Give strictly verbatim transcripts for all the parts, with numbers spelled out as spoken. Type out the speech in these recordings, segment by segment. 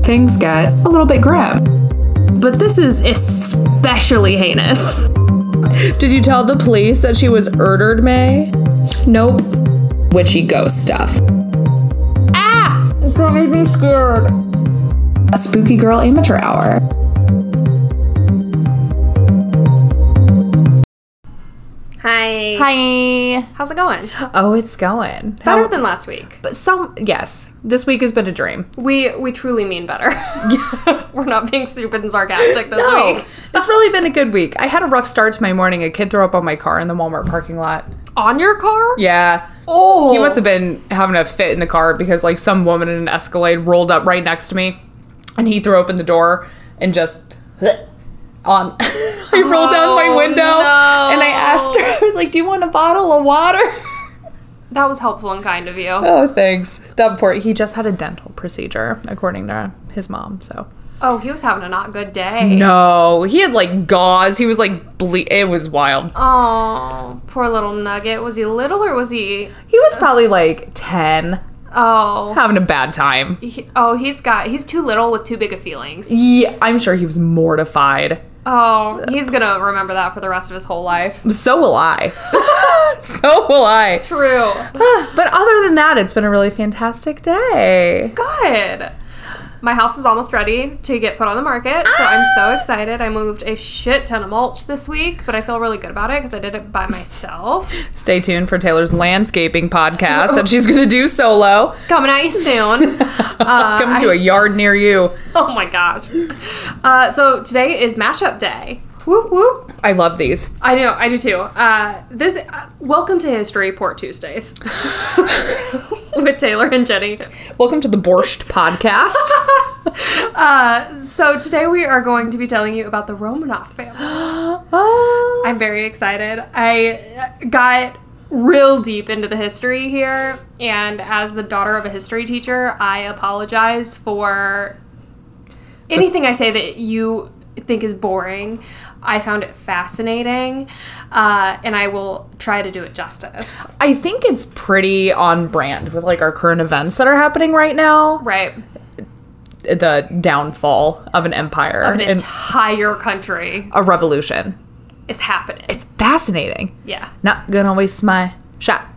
things get a little bit grim. But this is especially heinous. Did you tell the police that she was murdered, May? Nope. Witchy ghost stuff. Ah! That made me scared. A Spooky Girl Amateur Hour. Hi. Hi. How's it going? Oh, it's going. Better How- than last week. But some, yes. This week has been a dream. We we truly mean better. Yes. We're not being stupid and sarcastic this No, week. it's really been a good week. I had a rough start to my morning. A kid threw up on my car in the Walmart parking lot. On your car? Yeah. Oh. He must have been having a fit in the car because like some woman in an Escalade rolled up right next to me and he threw open the door and just on. I rolled down my window no. and I asked her, I was like, do you want a bottle of water? That was helpful and kind of you. Oh, thanks. That before he just had a dental procedure, according to his mom, so. Oh, he was having a not good day. No, he had like gauze. He was like ble- it was wild. Oh, poor little nugget. Was he little or was he? He was probably like ten, Oh. having a bad time. He, oh, he's got, he's too little with too big of feelings. Yeah, I'm sure he was mortified. Oh, he's gonna remember that for the rest of his whole life. So will I. So will I. True. But other than that, it's been a really fantastic day. Good. My house is almost ready to get put on the market, so I'm so excited. I moved a shit ton of mulch this week, but I feel really good about it because I did it by myself. Stay tuned for Taylor's landscaping podcast that she's going to do solo. Coming at you soon. Uh, Come to I- a yard near you. Oh my gosh. Uh, so today is mashup day. Whoop whoop. I love these. I know, I do too. Uh, this, uh, welcome to History Port Tuesdays with Taylor and Jenny. Welcome to the Borscht podcast. Uh, so today we are going to be telling you about the Romanov family. Oh. I'm very excited. I got real deep into the history here, and as the daughter of a history teacher, I apologize for anything I say that you think is boring. I found it fascinating, uh, and I will try to do it justice. I think it's pretty on brand with like our current events that are happening right now. Right. The downfall of an empire. Of an and entire country a revolution. is happening. It's fascinating. Yeah. Not gonna waste my shot.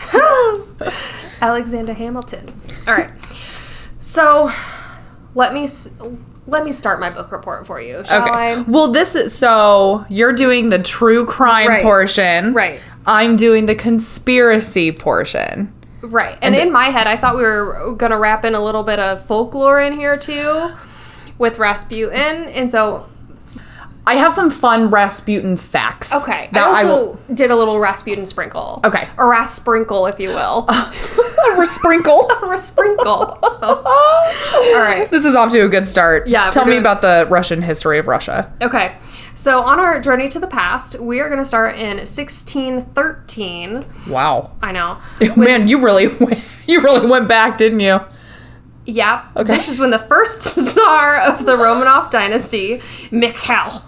Alexander Hamilton. All right. So, let me s- let me start my book report for you, shall Okay. I? Well, this is so you're doing the true crime Right. portion. Right. I'm doing the conspiracy portion. Right. And, And in my head, I thought we were going to wrap in a little bit of folklore in here, too, with Rasputin. And so, I have some fun Rasputin facts. okay. I that I also will- did a little Rasputin sprinkle. Okay. A Ras-sprinkle, if you will. a sprinkle. A Ras-sprinkle. All right. This is off to a good start. Yeah, Tell we're me doing- about the Russian history of Russia. Okay. So, on our journey to the past, we are going to start in sixteen thirteen. Wow. I know. Man, you really went, you really went back, didn't you? Yep. Okay. This is when the first Tsar of the Romanov dynasty, Mikhail,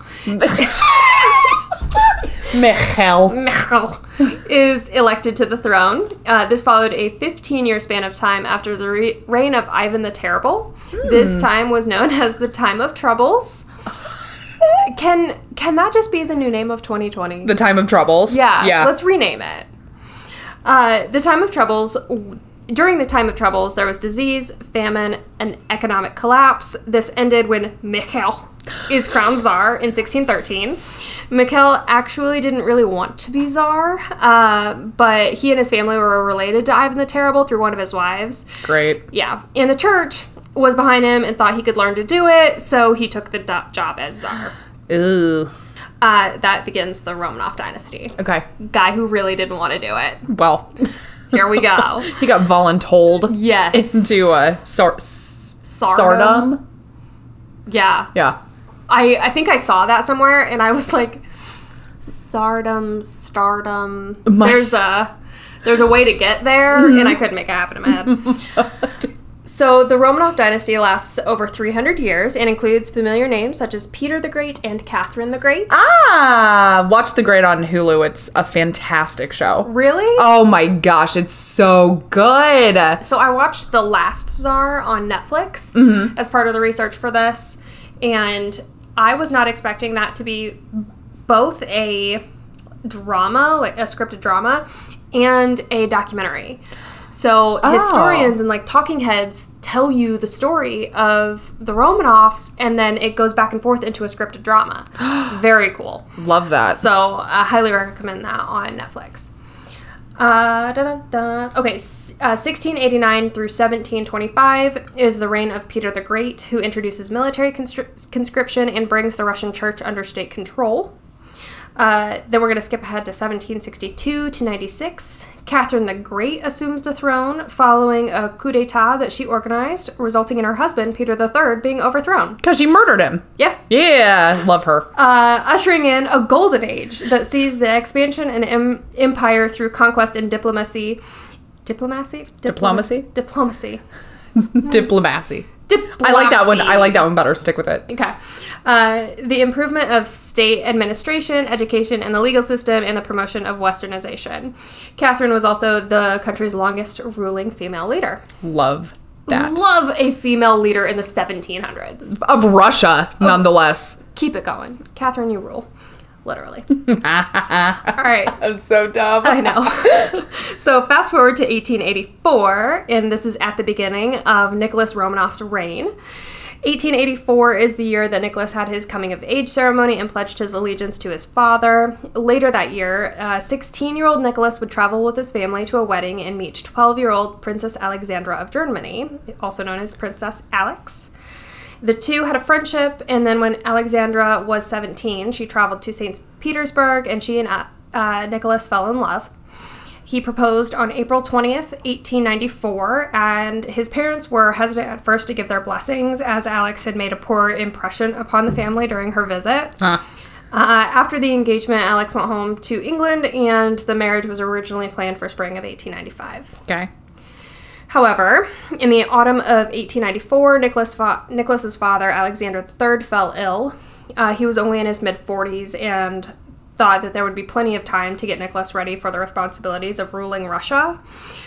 Michael. Mikhail, is elected to the throne. Uh, this followed a fifteen-year span of time after the re- reign of Ivan the Terrible. This time was known as the Time of Troubles. Can can that just be the new name of twenty twenty? The time of troubles. Yeah, Yeah. let's rename it. Uh, the Time of Troubles. During the Time of Troubles, there was disease, famine, and economic collapse. This ended when Mikhail is crowned Tsar in sixteen thirteen. Mikhail actually didn't really want to be Tsar, uh, but he and his family were related to Ivan the Terrible through one of his wives. Great. Yeah, and the church was behind him and thought he could learn to do it, so he took the do- job as Tsar. Ooh. Uh, that begins the Romanov dynasty. Okay. Guy who really didn't want to do it. Well, Here we go. he got voluntold Yes. into a sor- s- Tsardom? tsardom. Yeah. Yeah. I, I think I saw that somewhere, and I was like, Sardom, Stardom. My- There's a there's a way to get there, and I couldn't make it happen in my head. So the Romanov dynasty lasts over three hundred years and includes familiar names such as Peter the Great and Catherine the Great. Ah, watch The Great on Hulu. It's a fantastic show. Really? Oh my gosh, it's so good. So I watched The Last Tsar on Netflix Mm-hmm. as part of the research for this, and I was not expecting that to be both a drama, like a scripted drama, and a documentary. So Oh. historians and like talking heads tell you the story of the Romanovs, and then it goes back and forth into a scripted drama. Very cool. Love that. So I highly recommend that on Netflix. Uh, da-da-da. Okay, s- uh, sixteen eighty-nine through seventeen twenty-five is the reign of Peter the Great, who introduces military conscri- conscription and brings the Russian church under state control. Uh, then we're going to skip ahead to seventeen sixty-two to ninety-six. Catherine the Great assumes the throne following a coup d'etat that she organized, resulting in her husband, Peter the Third, being overthrown. Because she murdered him. Yeah. Yeah, love her. Uh, ushering in a golden age that sees the expansion and em- empire through conquest and diplomacy. Diplomacy? Diplo- Diplomacy? Diplomacy. Diplomacy. Diplomacy. I like that one. I like that one better. Stick with it. Okay. Uh, the improvement of state administration, education, and the legal system, and the promotion of westernization. Catherine was also the country's longest ruling female leader. Love that. Love a female leader in the seventeen hundreds. Of Russia, nonetheless. Keep it going. Catherine, you rule. Literally. All right. I'm so dumb. I know. So fast forward to eighteen eighty-four, and this is at the beginning of Nicholas Romanov's reign. eighteen eighty-four is the year that Nicholas had his coming-of-age ceremony and pledged his allegiance to his father. Later that year, uh, sixteen-year-old Nicholas would travel with his family to a wedding and meet twelve-year-old Princess Alexandra of Germany, also known as Princess Alex. The two had a friendship, and then when Alexandra was seventeen, she traveled to Saint Petersburg, and she and uh, uh, Nicholas fell in love. He proposed on April twentieth, eighteen ninety-four, and his parents were hesitant at first to give their blessings, as Alex had made a poor impression upon the family during her visit. Huh. Uh, after the engagement, Alex went home to England, and the marriage was originally planned for spring of eighteen ninety-five. Okay. However, in the autumn of eighteen ninety-four, Nicholas fa- Nicholas's father, Alexander the Third, fell ill. Uh, he was only in his mid-forties and thought that there would be plenty of time to get Nicholas ready for the responsibilities of ruling Russia.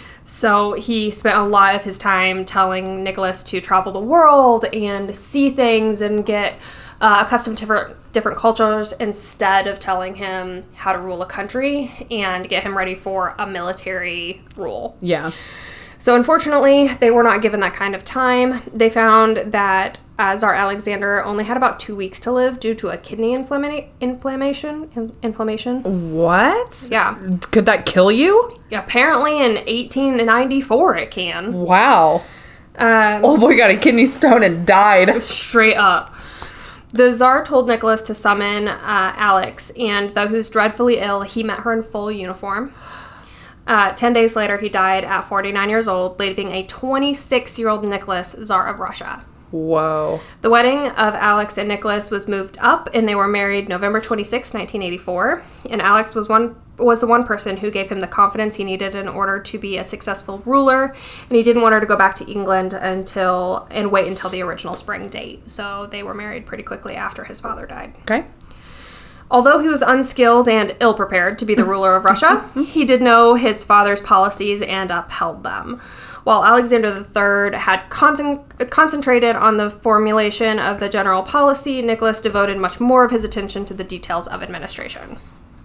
So he spent a lot of his time telling Nicholas to travel the world and see things and get uh, accustomed to different, different cultures instead of telling him how to rule a country and get him ready for a military rule. Yeah. So unfortunately, they were not given that kind of time. They found that uh, Tsar Alexander only had about two weeks to live due to a kidney inflamma- inflammation. In- inflammation. What? Yeah. Could that kill you? Apparently in eighteen ninety-four it can. Wow. Um, Oh boy, got a kidney stone and died. Straight up. The Tsar told Nicholas to summon uh, Alex, and though he was dreadfully ill, he met her in full uniform. Uh, ten days later, he died at forty-nine years old, leaving a twenty-six-year-old Nicholas Tsar of Russia. Whoa. The wedding of Alex and Nicholas was moved up, and they were married November twenty-sixth, nineteen eighty-four. And Alex was one was the one person who gave him the confidence he needed in order to be a successful ruler, and he didn't want her to go back to England until and wait until the original spring date. So they were married pretty quickly after his father died. Okay. Although he was unskilled and ill-prepared to be the ruler of Russia, he did know his father's policies and upheld them. While Alexander the Third had con- concentrated on the formulation of the general policy, Nicholas devoted much more of his attention to the details of administration.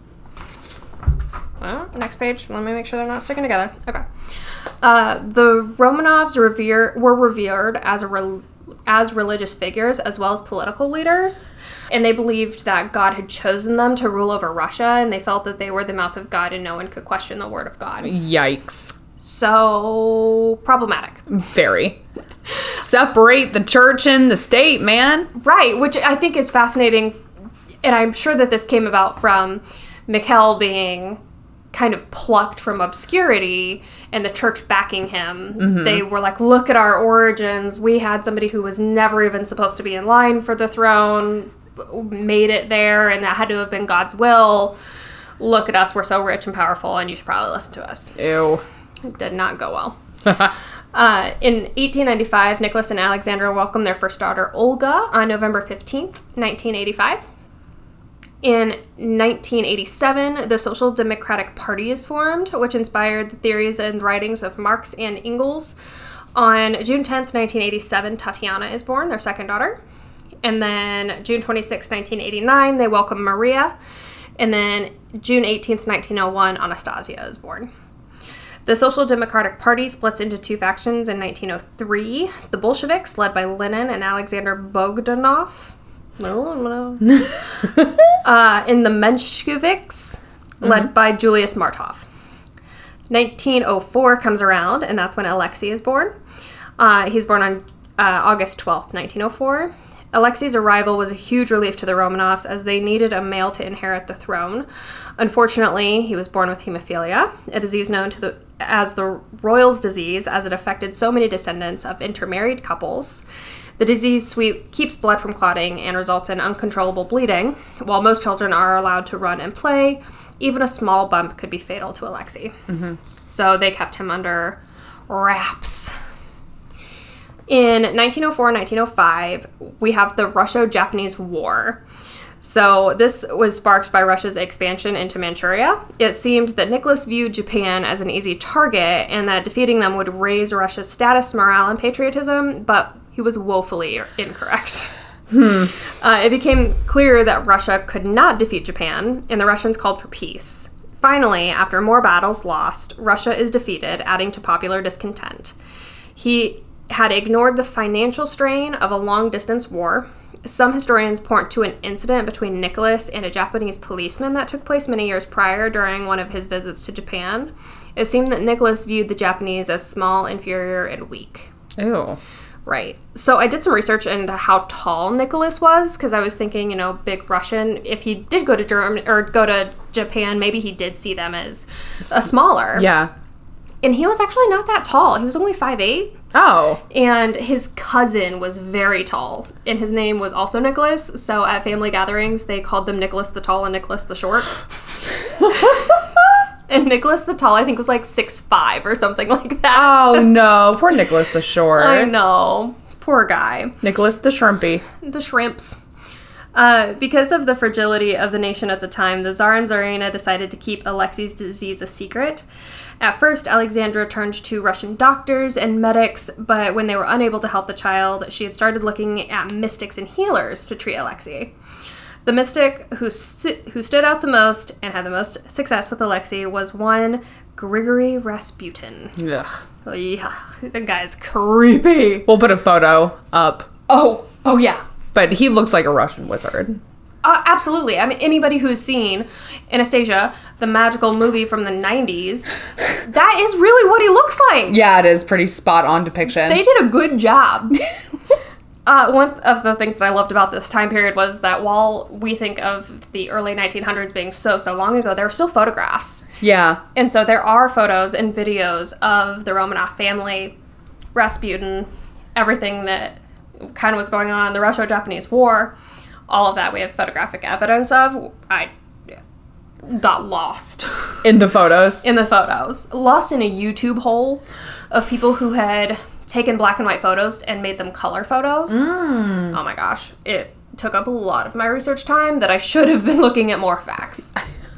Well, next page. Let me make sure they're not sticking together. Okay. Uh, the Romanovs revere, were revered as a re- as religious figures as well as political leaders, and they believed that God had chosen them to rule over Russia, and they felt that they were the mouth of God and no one could question the word of God. Yikes. So problematic. Very. Separate the church and the state, man. Right, which I think is fascinating, and I'm sure that this came about from Mikhail being kind of plucked from obscurity and the church backing him. Mm-hmm. They were like, look at our origins. We had somebody who was never even supposed to be in line for the throne, made it there, and that had to have been God's will. Look at us. We're so rich and powerful, and you should probably listen to us. Ew. It did not go well. Uh, in eighteen ninety-five, Nicholas and Alexandra welcomed their first daughter, Olga, on November fifteenth, nineteen eighty-five. In nineteen eighty-seven, the Social Democratic Party is formed, which inspired the theories and writings of Marx and Engels. On June tenth, nineteen eighty-seven, Tatiana is born, their second daughter. And then June twenty-sixth, nineteen eighty-nine, they welcome Maria. And then June eighteenth, nineteen oh one, Anastasia is born. The Social Democratic Party splits into two factions in nineteen oh three. The Bolsheviks, led by Lenin and Alexander Bogdanov. uh, in the Mensheviks, led mm-hmm. by Julius Martov. nineteen oh four comes around, and that's when Alexei is born. Uh, he's born on uh, August twelfth, nineteen oh four. Alexei's arrival was a huge relief to the Romanovs, as they needed a male to inherit the throne. Unfortunately, he was born with hemophilia, a disease known to the, as the Royals' disease, as it affected so many descendants of intermarried couples. The disease sweep keeps blood from clotting and results in uncontrollable bleeding. While most children are allowed to run and play, even a small bump could be fatal to Alexei. Mm-hmm. So they kept him under wraps. In nineteen oh four and nineteen oh five, we have the Russo-Japanese War. So this was sparked by Russia's expansion into Manchuria. It seemed that Nicholas viewed Japan as an easy target and that defeating them would raise Russia's status, morale, and patriotism, but he was woefully incorrect. Hmm. Uh, it became clear that Russia could not defeat Japan, and the Russians called for peace. Finally, after more battles lost, Russia is defeated, adding to popular discontent. He had ignored the financial strain of a long-distance war. Some historians point to an incident between Nicholas and a Japanese policeman that took place many years prior during one of his visits to Japan. It seemed that Nicholas viewed the Japanese as small, inferior, and weak. Ew. Right. So I did some research into how tall Nicholas was, because I was thinking, you know, big Russian. If he did go to Germany or go to Japan, maybe he did see them as a smaller. Yeah. And he was actually not that tall. He was only five eight. Oh. And his cousin was very tall, and his name was also Nicholas. So at family gatherings, they called them Nicholas the Tall and Nicholas the Short. And Nicholas the Tall, I think, was like six five or something like that. Oh, no. Poor Nicholas the Short. I know. Poor guy. Nicholas the Shrimpy. The shrimps. Uh, because of the fragility of the nation at the time, the Tsar and Tsarina decided to keep Alexei's disease a secret. At first, Alexandra turned to Russian doctors and medics, but when they were unable to help the child, she had started looking at mystics and healers to treat Alexei. The mystic who, stu- who stood out the most and had the most success with Alexei was one Grigory Rasputin. Ugh. Oh, yeah, the guy's creepy. We'll put a photo up. Oh, oh yeah. But he looks like a Russian wizard. Uh, absolutely. I mean, anybody who's seen Anastasia, the magical movie from the nineties, that is really what he looks like. Yeah, it is pretty spot on depiction. They did a good job. uh, one of the things that I loved about this time period was that while we think of the early nineteen hundreds being so, so long ago, there were still photographs. Yeah. And so there are photos and videos of the Romanov family, Rasputin, everything that kind of was going on, the Russo-Japanese War. All of that we have photographic evidence of. I got lost. In the photos? In the photos. Lost in a YouTube hole of people who had taken black and white photos and made them color photos. Mm. Oh my gosh. It took up a lot of my research time that I should have been looking at more facts.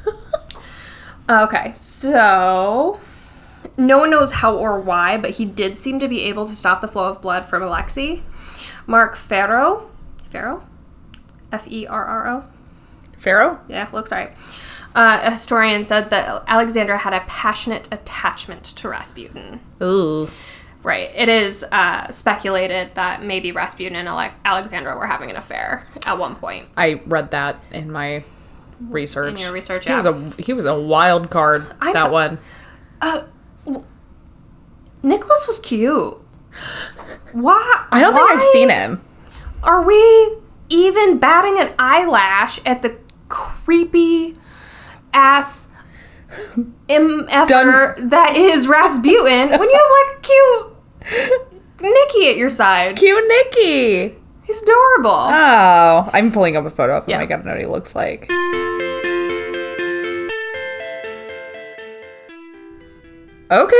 Okay, so no one knows how or why, but he did seem to be able to stop the flow of blood from Alexei. Mark Ferro, Ferro? F E R R O? Pharaoh? Yeah, looks right. Uh, a historian said that Alexandra had a passionate attachment to Rasputin. Ooh. Right. It is uh, speculated that maybe Rasputin and Ale- Alexandra were having an affair at one point. I read that in my research. In your research, he yeah. Was a, he was a wild card, I'm that so- one. Uh, Nicholas was cute. Why? I don't why think I've seen him. Are we even batting an eyelash at the creepy ass M F er that is Rasputin when you have like a cute Nikki at your side? Cute Nikki. He's adorable. Oh, I'm pulling up a photo of him. Yeah. I gotta know what he looks like. Okay.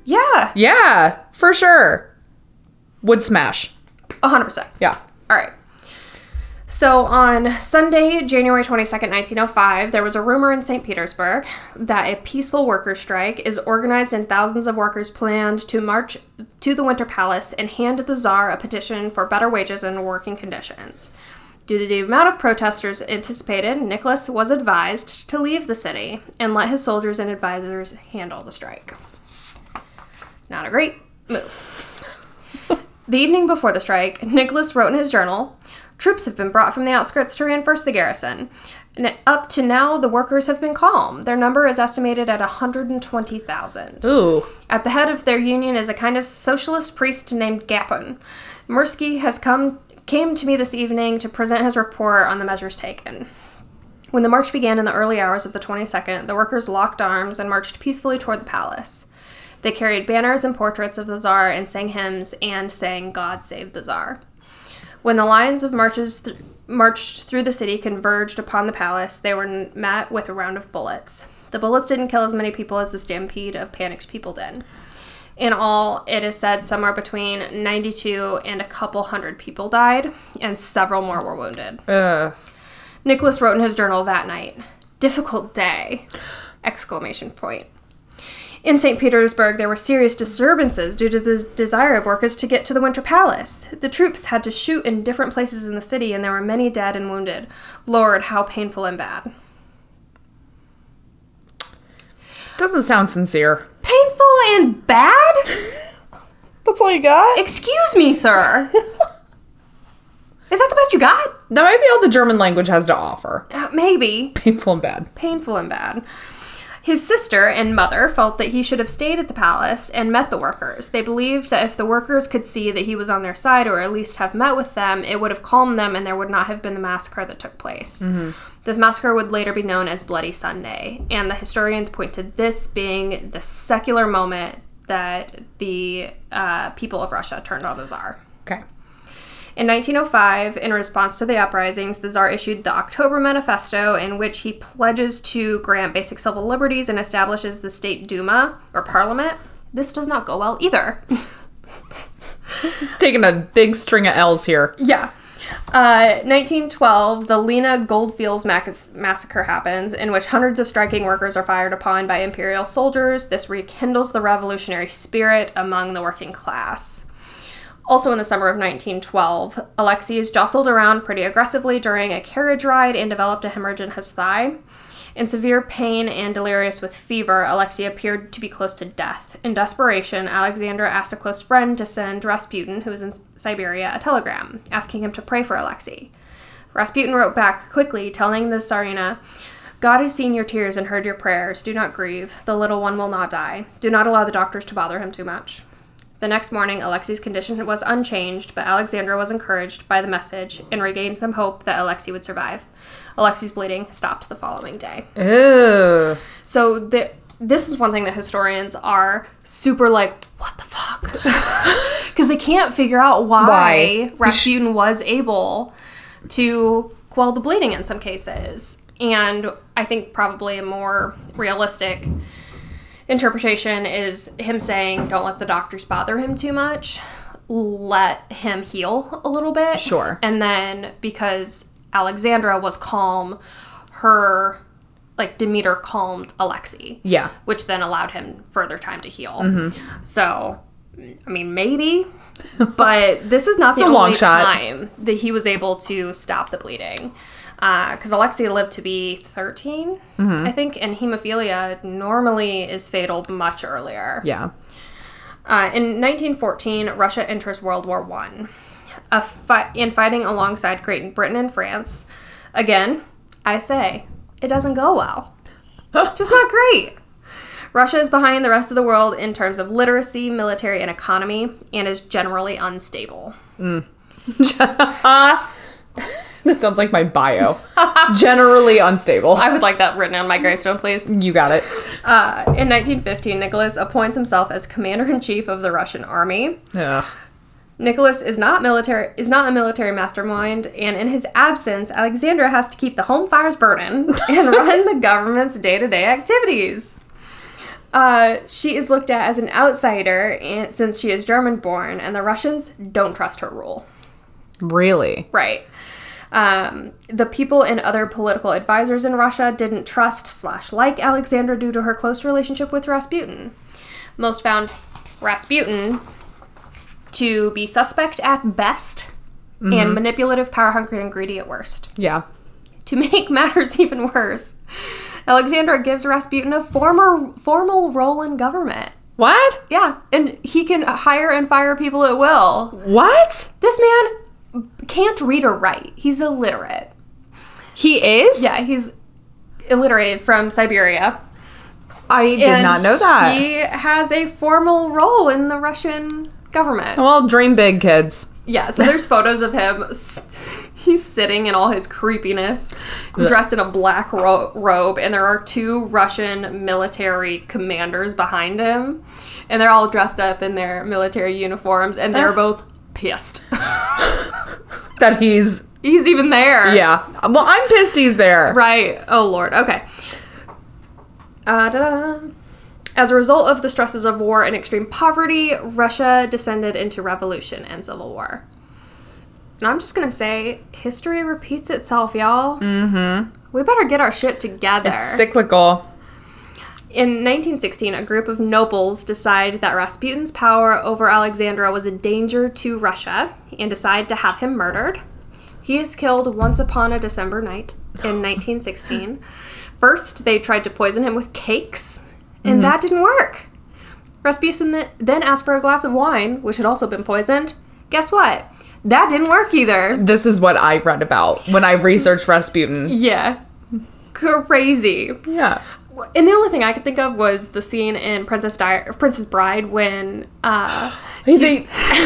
Yeah. Yeah, for sure. Would smash. one hundred percent. Yeah. All right. So on Sunday, January twenty-second, nineteen oh five, there was a rumor in Saint Petersburg that a peaceful workers' strike is organized and thousands of workers planned to march to the Winter Palace and hand the Tsar a petition for better wages and working conditions. Due to the amount of protesters anticipated, Nicholas was advised to leave the city and let his soldiers and advisors handle the strike. Not a great move. The evening before the strike, Nicholas wrote in his journal, "Troops have been brought from the outskirts to reinforce the garrison. And up to now, the workers have been calm. Their number is estimated at one hundred twenty thousand. Ooh. At the head of their union is a kind of socialist priest named Gapon. Mirsky has come came to me this evening to present his report on the measures taken." When the march began in the early hours of the twenty-second, the workers locked arms and marched peacefully toward the palace. They carried banners and portraits of the Tsar and sang hymns and sang "God Save the Tsar." When the lines of marches th- marched through the city converged upon the palace, they were n- met with a round of bullets. The bullets didn't kill as many people as the stampede of panicked people did. In all, it is said somewhere between ninety-two and a couple hundred people died, and several more were wounded. Uh. Nicholas wrote in his journal that night, "Difficult day!" Exclamation point. In Saint Petersburg, there were serious disturbances due to the desire of workers to get to the Winter Palace. The troops had to shoot in different places in the city, and there were many dead and wounded. Lord, how painful and bad. Doesn't sound sincere. Painful and bad? That's all you got? Excuse me, sir. Is that the best you got? That might be all the German language has to offer. Uh, maybe. Painful and bad. Painful and bad. His sister and mother felt that he should have stayed at the palace and met the workers. They believed that if the workers could see that he was on their side, or at least have met with them, it would have calmed them and there would not have been the massacre that took place. Mm-hmm. This massacre would later be known as Bloody Sunday, and the historians point to this being the secular moment that the uh, people of Russia turned on the Tsar. Okay. In nineteen oh five, in response to the uprisings, the Tsar issued the October Manifesto, in which he pledges to grant basic civil liberties and establishes the State Duma, or parliament. This does not go well either. Taking a big string of L's here. Yeah. Uh, nineteen twelve, the Lena Goldfields mac- massacre happens, in which hundreds of striking workers are fired upon by imperial soldiers. This rekindles the revolutionary spirit among the working class. Also in the summer of nineteen twelve, Alexei is jostled around pretty aggressively during a carriage ride and developed a hemorrhage in his thigh. In severe pain and delirious with fever, Alexei appeared to be close to death. In desperation, Alexander asked a close friend to send Rasputin, who was in Siberia, a telegram, asking him to pray for Alexei. Rasputin wrote back quickly, telling the Tsarina, "God has seen your tears and heard your prayers. Do not grieve. The little one will not die. Do not allow the doctors to bother him too much." The next morning, Alexei's condition was unchanged, but Alexandra was encouraged by the message and regained some hope that Alexei would survive. Alexei's bleeding stopped the following day. Ew. So the, this is one thing that historians are super like, what the fuck? Because they can't figure out why, Why? Rasputin was able to quell the bleeding in some cases. And I think probably a more realistic interpretation is him saying, don't let the doctors bother him too much. Let him heal a little bit. Sure. And then because Alexandra was calm, her like demeanor calmed Alexei. Yeah. Which then allowed him further time to heal. Mm-hmm. So, I mean, maybe. But this is not the It's a long only shot. time that he was able to stop the bleeding. Because uh, Alexei lived to be thirteen, mm-hmm. I think, and hemophilia normally is fatal much earlier. Yeah. Uh, in nineteen fourteen, Russia enters World War One. A fi- in fighting alongside Great Britain and France, again, I say, it doesn't go well. Just not great. Russia is behind the rest of the world in terms of literacy, military, and economy, and is generally unstable. Mm. That sounds like my bio. Generally unstable. I would like that written on my gravestone, please. You got it. Uh, in nineteen fifteen, Nicholas appoints himself as commander-in-chief of the Russian army. Ugh. Nicholas is not military is not a military mastermind, and in his absence, Alexandra has to keep the home fires burning and run the government's day-to-day activities. Uh, she is looked at as an outsider and, since she is German-born, and the Russians don't trust her rule. Really? Right. Um, the people and other political advisors in Russia didn't trust slash like Alexandra due to her close relationship with Rasputin. Most found Rasputin to be suspect at best mm-hmm. and manipulative, power-hungry, and greedy at worst. Yeah. To make matters even worse, Alexandra gives Rasputin a former, formal role in government. What? Yeah, and he can hire and fire people at will. What? This man can't read or write. He's illiterate. He is? Yeah, he's illiterate from Siberia. I did and not know that. He has a formal role in the Russian government. Well, dream big, kids. Yeah, so there's photos of him. He's sitting in all his creepiness, dressed in a black ro- robe, and there are two Russian military commanders behind him, and they're all dressed up in their military uniforms, and they're both pissed. That he's... He's even there. Yeah. Well, I'm pissed he's there. Right. Oh, Lord. Okay. Uh, da-da. As a result of the stresses of war and extreme poverty, Russia descended into revolution and civil war. And I'm just going to say, history repeats itself, y'all. Mm-hmm. We better get our shit together. It's cyclical. In nineteen sixteen, a group of nobles decide that Rasputin's power over Alexandra was a danger to Russia and decide to have him murdered. He is killed once upon a December night in nineteen sixteen. First, they tried to poison him with cakes, and mm-hmm. that didn't work. Rasputin then asked for a glass of wine, which had also been poisoned. Guess what? That didn't work either. This is what I read about when I researched Rasputin. Yeah. Crazy. Yeah. And the only thing I could think of was the scene in Princess Di- Princess Bride when uh they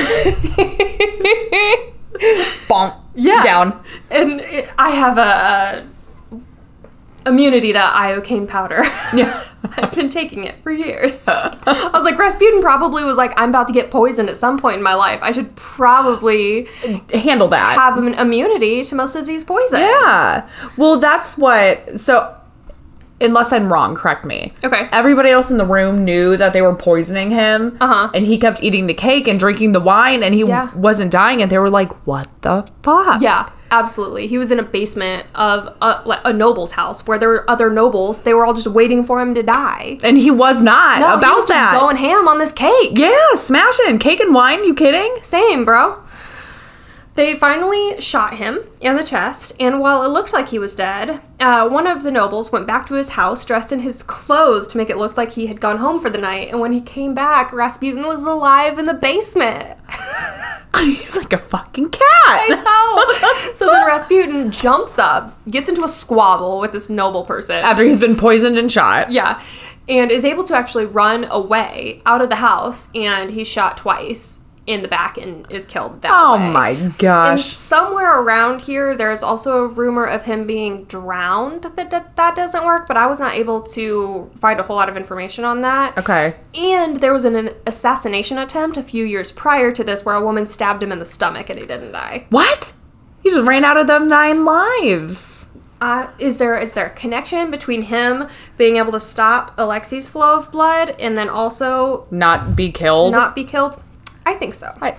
bonk yeah. down. And it, I have a, a immunity to iocane powder. Yeah. I've been taking it for years. I was like, Rasputin probably was like, I'm about to get poisoned at some point in my life. I should probably handle that. Have an immunity to most of these poisons. Yeah. Well, that's what... So... Unless I'm wrong, correct me. Okay. Everybody else in the room knew that they were poisoning him. Uh-huh. And he kept eating the cake and drinking the wine, and he yeah. w- wasn't dying, and they were like, what the fuck? Yeah, absolutely. He was in a basement of a, like a noble's house where there were other nobles. They were all just waiting for him to die. And he was not no, about he was that. Just going ham on this cake. Yeah, smashing. Cake and wine, you kidding? Same, bro. They finally shot him in the chest, and while it looked like he was dead, uh, one of the nobles went back to his house dressed in his clothes to make it look like he had gone home for the night, and when he came back, Rasputin was alive in the basement. He's like a fucking cat. I know. So then Rasputin jumps up, gets into a squabble with this noble person. After he's been poisoned and shot. Yeah. And is able to actually run away out of the house, and he's shot twice in the back and is killed that oh way. Oh my gosh. And somewhere around here, there's also a rumor of him being drowned. That, that that doesn't work, but I was not able to find a whole lot of information on that. Okay. And there was an, an assassination attempt a few years prior to this where a woman stabbed him in the stomach and he didn't die. What? He just ran out of them nine lives. Uh, is there is there a connection between him being able to stop Alexei's flow of blood and then also... Not be killed? Not be killed? I think so. I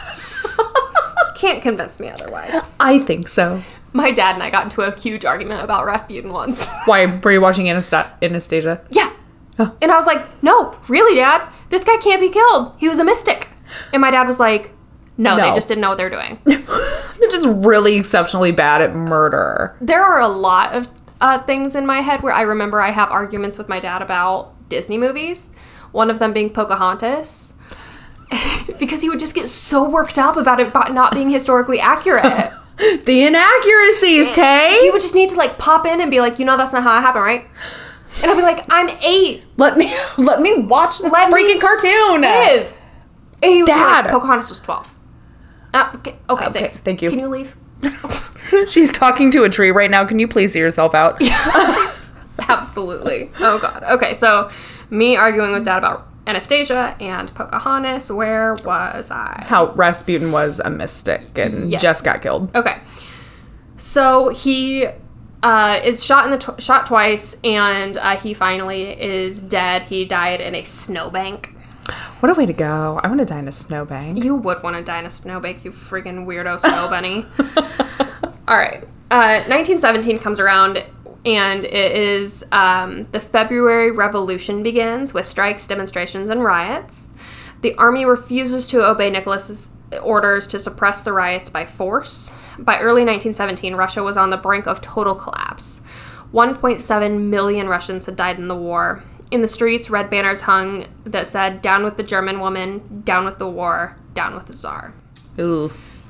Can't convince me otherwise. I think so. My dad and I got into a huge argument about Rasputin once. Why? Were you watching Anast- Anastasia? Yeah. Oh. And I was like, no, really, Dad? This guy can't be killed. He was a mystic. And my dad was like, no, No. they just didn't know what they're doing. They're just really exceptionally bad at murder. There are a lot of uh, things in my head where I remember I have arguments with my dad about Disney movies. One of them being Pocahontas. Because he would just get so worked up about it not being historically accurate. The inaccuracies, Tay! He would just need to, like, pop in and be like, you know that's not how it happened, right? And I'd be like, I'm eight. Let me let me watch the Let freaking me cartoon! Live! And he would be Dad! like, Pocahontas was twelve. Uh, okay, okay, Okay, thanks. thank you. Can you leave? She's talking to a tree right now. Can you please see yourself out? Absolutely. Oh, God. Okay, so me arguing with Dad about Anastasia and Pocahontas. Where was I? How Rasputin was a mystic and Yes. just got killed. Okay. So he uh, is shot in the tw- shot twice, and uh, he finally is dead. He died in a snowbank. What a way to go. I want to die in a snowbank. You would want to die in a snowbank, you friggin' weirdo snow bunny. All right. Uh, nineteen seventeen comes around, and it is um, the February Revolution begins with strikes, demonstrations, and riots. The army refuses to obey Nicholas's orders to suppress the riots by force. By early nineteen seventeen, Russia was on the brink of total collapse. one point seven million Russians had died in the war. In the streets, red banners hung that said, "Down with the German woman, down with the war, down with the Tsar." Ooh.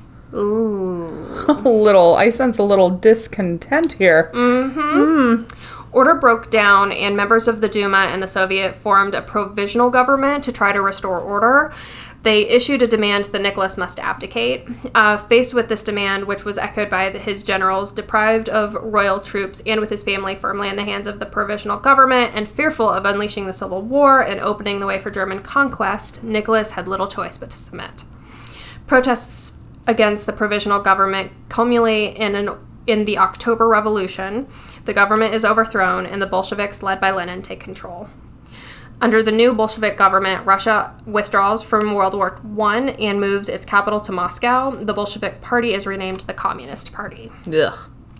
Ooh. A little, I sense a little discontent here. Mm-hmm. Mm. Order broke down, and members of the Duma and the Soviet formed a provisional government to try to restore order. They issued a demand that Nicholas must abdicate. Uh, faced with this demand, which was echoed by the, his generals, deprived of royal troops, and with his family firmly in the hands of the provisional government, and fearful of unleashing the civil war and opening the way for German conquest, Nicholas had little choice but to submit. Protests against the provisional government culminate in an in the October Revolution. The government is overthrown, and the Bolsheviks, led by Lenin, take control. Under the new Bolshevik government, Russia withdraws from World War One and moves its capital to Moscow. The Bolshevik Party is renamed the Communist Party. Ugh.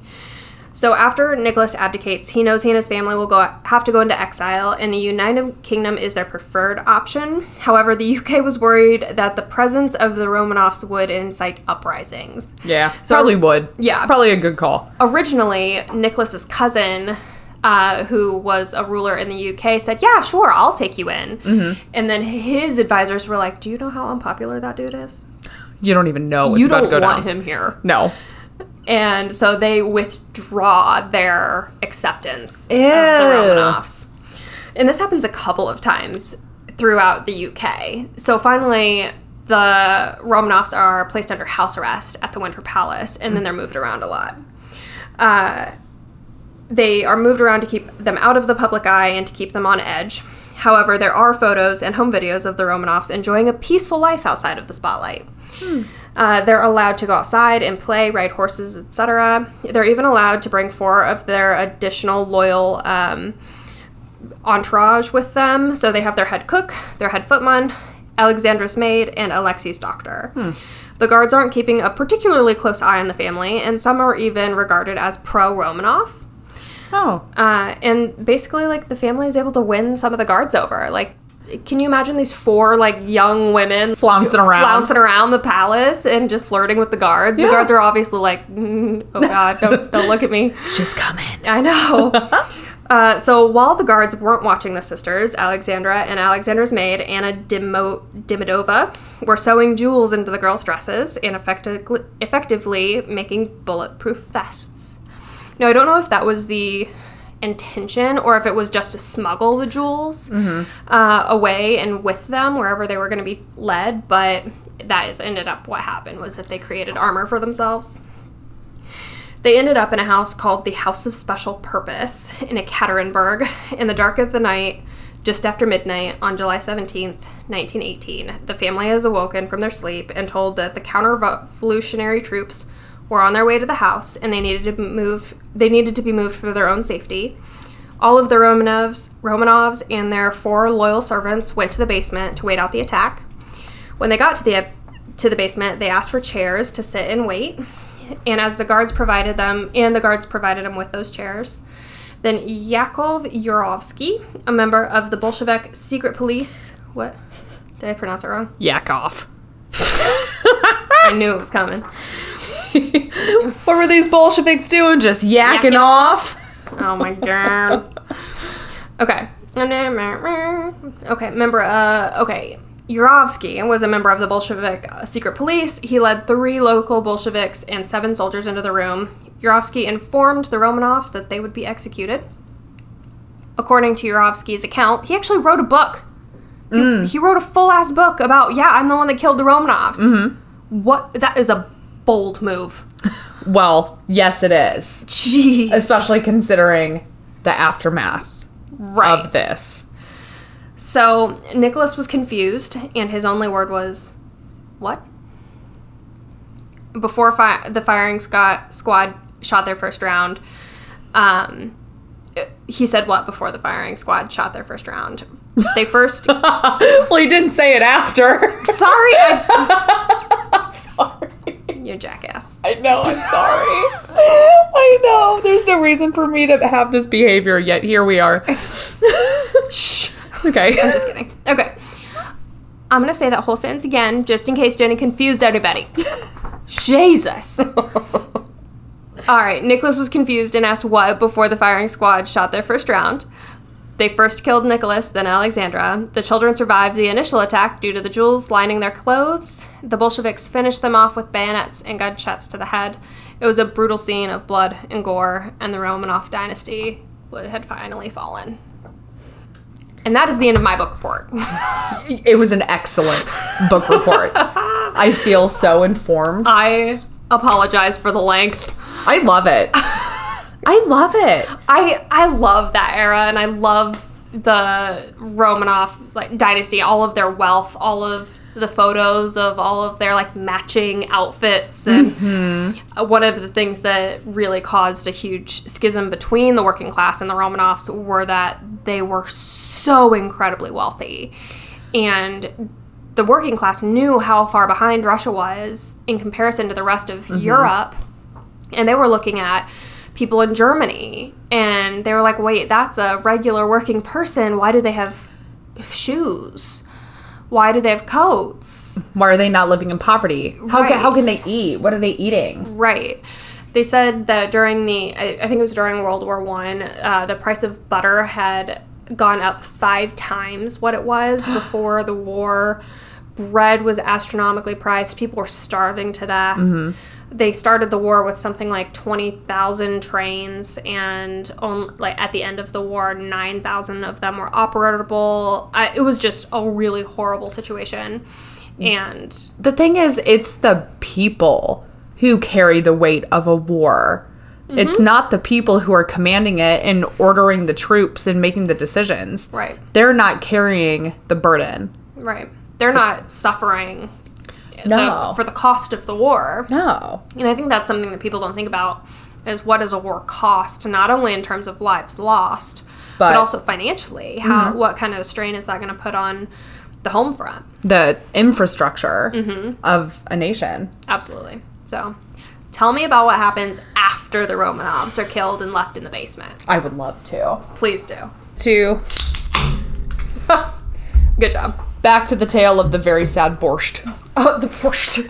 So after Nicholas abdicates, he knows he and his family will go have to go into exile, and the United Kingdom is their preferred option. However, the U K was worried that the presence of the Romanovs would incite uprisings. Yeah, So- probably would. Yeah. Probably a good call. Originally, Nicholas's cousin, uh, who was a ruler in the U K, said, "Yeah, sure, I'll take you in." Mm-hmm. And then his advisors were like, "Do you know how unpopular that dude is? You don't even know what's You about don't to go want down. him here." No. And so they withdraw their acceptance Ew. of the Romanovs. And this happens a couple of times throughout the U K. So finally, the Romanovs are placed under house arrest at the Winter Palace, and then they're moved around a lot. Uh, they are moved around to keep them out of the public eye and to keep them on edge. However, there are photos and home videos of the Romanovs enjoying a peaceful life outside of the spotlight. Hmm. Uh, they're allowed to go outside and play, ride horses, et cetera. They're even allowed to bring four of their additional loyal um, entourage with them. So they have their head cook, their head footman, Alexandra's maid, and Alexei's doctor. Hmm. The guards aren't keeping a particularly close eye on the family, and some are even regarded as pro-Romanov. Oh. Uh, and basically, like, the family is able to win some of the guards over. Like, can you imagine these four, like, young women Flouncing around. flouncing around the palace and just flirting with the guards? Yeah. The guards are obviously like, mm, oh god, don't, don't look at me. She's coming. I know. uh, so while the guards weren't watching the sisters, Alexandra and Alexandra's maid, Anna Dimo- Dimidova, were sewing jewels into the girls' dresses and effectively, effectively making bulletproof vests. Now, I don't know if that was the intention or if it was just to smuggle the jewels Mm-hmm. uh, away and with them wherever they were going to be led, but that is ended up what happened was that they created armor for themselves. They ended up in a house called the House of Special Purpose in Ekaterinburg in the dark of the night, just after midnight on July seventeenth, nineteen eighteen. The family is awoken from their sleep and told that the counter-revolutionary troops were on their way to the house, and they needed to move. They needed to be moved for their own safety. All of the Romanovs, Romanovs and their four loyal servants went to the basement to wait out the attack. When they got to the to the basement, they asked for chairs to sit and wait. And as the guards provided them, and the guards provided them with those chairs, then Yakov Yurovsky, a member of the Bolshevik secret police, what? Did I pronounce it wrong? Yak off. I knew it was coming. What were these Bolsheviks doing? Just yakking, Yakking. off? Oh my god. Okay. Okay, member, uh, okay. Yurovsky was a member of the Bolshevik uh, secret police. He led three local Bolsheviks and seven soldiers into the room. Yurovsky informed the Romanovs that they would be executed. According to Yurovsky's account, he actually wrote a book. He, Mm. he wrote a full-ass book about, yeah, I'm the one that killed the Romanovs. Mm-hmm. What? That is a bold move. Well, yes, it is. Jeez. Especially considering the aftermath right. of this. So, Nicholas was confused, and his only word was, what? Before fi- the firing squad, squad shot their first round, Um, he said what before the firing squad shot their first round? They first... Well, he didn't say it after. Sorry, I... I'm sorry. You jackass. I know, I'm sorry. I know. There's no reason for me to have this behavior, yet here we are. Shh. Okay. I'm just kidding. Okay. I'm going to say that whole sentence again, just in case Jenny confused anybody. Jesus. All right. Nicholas was confused and asked what before the firing squad shot their first round. They first killed Nicholas, then Alexandra. The children survived the initial attack due to the jewels lining their clothes. The Bolsheviks finished them off with bayonets and gunshots to the head. It was a brutal scene of blood and gore, and the Romanov dynasty had finally fallen. And that is the end of my book report. It was an excellent book report. I feel so informed. I apologize for the length. I love it. I love it. I I love that era, and I love the Romanov like dynasty, all of their wealth, all of the photos of all of their like matching outfits, and mm-hmm. one of the things that really caused a huge schism between the working class and the Romanovs were that they were so incredibly wealthy, and the working class knew how far behind Russia was in comparison to the rest of mm-hmm. Europe, and they were looking at people in Germany, and they were like, wait, that's a regular working person. Why do they have shoes? Why do they have coats? Why are they not living in poverty? How, right. can, how can they eat? What are they eating? Right. They said that during the, I, I think it was during World War One, uh, the price of butter had gone up five times what it was before the war. Bread was astronomically priced. People were starving to death. Mm-hmm. They started the war with something like twenty thousand trains, and on, like at the end of the war, nine thousand of them were operable. I, it was just a really horrible situation. And the thing is, it's the people who carry the weight of a war. Mm-hmm. It's not the people who are commanding it and ordering the troops and making the decisions. Right. They're not carrying the burden. Right. They're not suffering no. the, for the cost of the war. No. And I think that's something that people don't think about, is what does a war cost, not only in terms of lives lost, but, but also financially. How mm-hmm. What kind of strain is that going to put on the home front? The infrastructure mm-hmm. of a nation. Absolutely. So tell me about what happens after the Romanovs are killed and left in the basement. I would love to. Please do. To... Good job. Back to the tale of the very sad borscht. Oh, the borscht.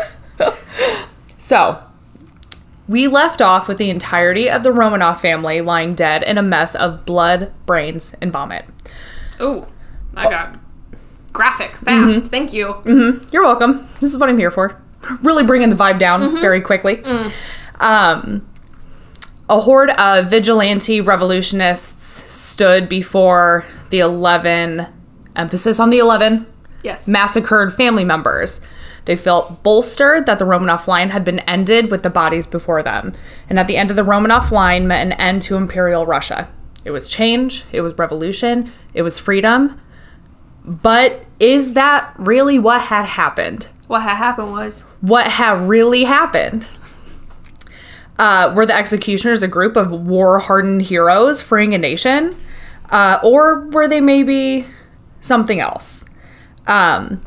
So, we left off with the entirety of the Romanov family lying dead in a mess of blood, brains, and vomit. Ooh, I got graphic, fast. Mm-hmm. Thank you. Mm-hmm. You're welcome. This is what I'm here for. Really bringing the vibe down mm-hmm. very quickly. Mm. Um, a horde of vigilante revolutionists stood before the eleven... emphasis on the eleven, yes, massacred family members. They felt bolstered that the Romanov line had been ended with the bodies before them. And at the end of the Romanov line meant an end to Imperial Russia. It was change, it was revolution, it was freedom. But is that really what had happened? What had happened was... What had really happened? Uh, were the executioners a group of war-hardened heroes freeing a nation? Uh, or were they maybe... something else? Um,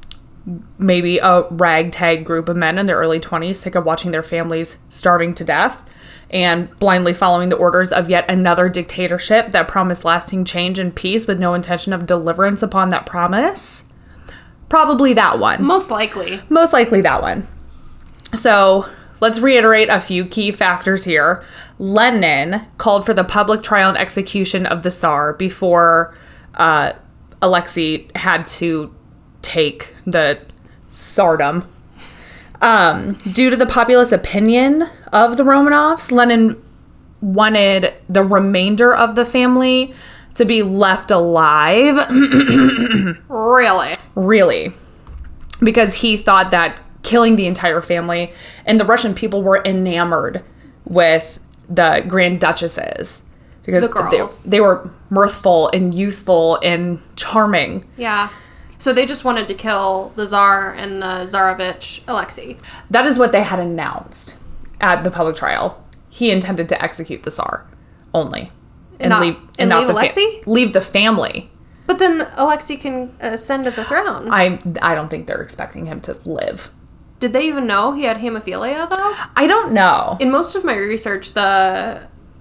maybe a ragtag group of men in their early twenties, sick of watching their families starving to death and blindly following the orders of yet another dictatorship that promised lasting change and peace with no intention of deliverance upon that promise. Probably that one. Most likely. Most likely that one. So let's reiterate a few key factors here. Lenin called for the public trial and execution of the Tsar before uh, Alexei had to take the tsardom. Um, due to the populace opinion of the Romanovs, Lenin wanted the remainder of the family to be left alive. Really? Really. Because he thought that killing the entire family, and the Russian people were enamored with the Grand Duchesses. Because the girls. They, they were mirthful and youthful and charming. Yeah. So they just wanted to kill the Tsar and the Tsarevich Alexei. That is what they had announced at the public trial. he intended to execute the Tsar only. And Not- leave and leave the fa- Alexei? leave the family. But then Alexei can ascend to the throne. I I don't think they're expecting him to live. Did they even know he had hemophilia, though? I don't know. In most of my research, the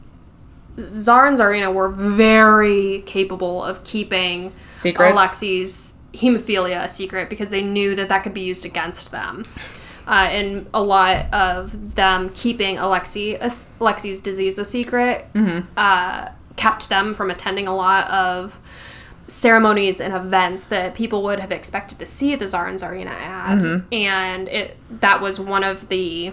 Tsar and Tsarina were very capable of keeping Secrets? Alexei's hemophilia a secret because they knew that that could be used against them. Uh, and a lot of them keeping Alexei, Alexei's disease a secret Mm-hmm. uh, kept them from attending a lot of ceremonies and events that people would have expected to see the Tsar and Tsarina at. Mm-hmm. And it that was one of the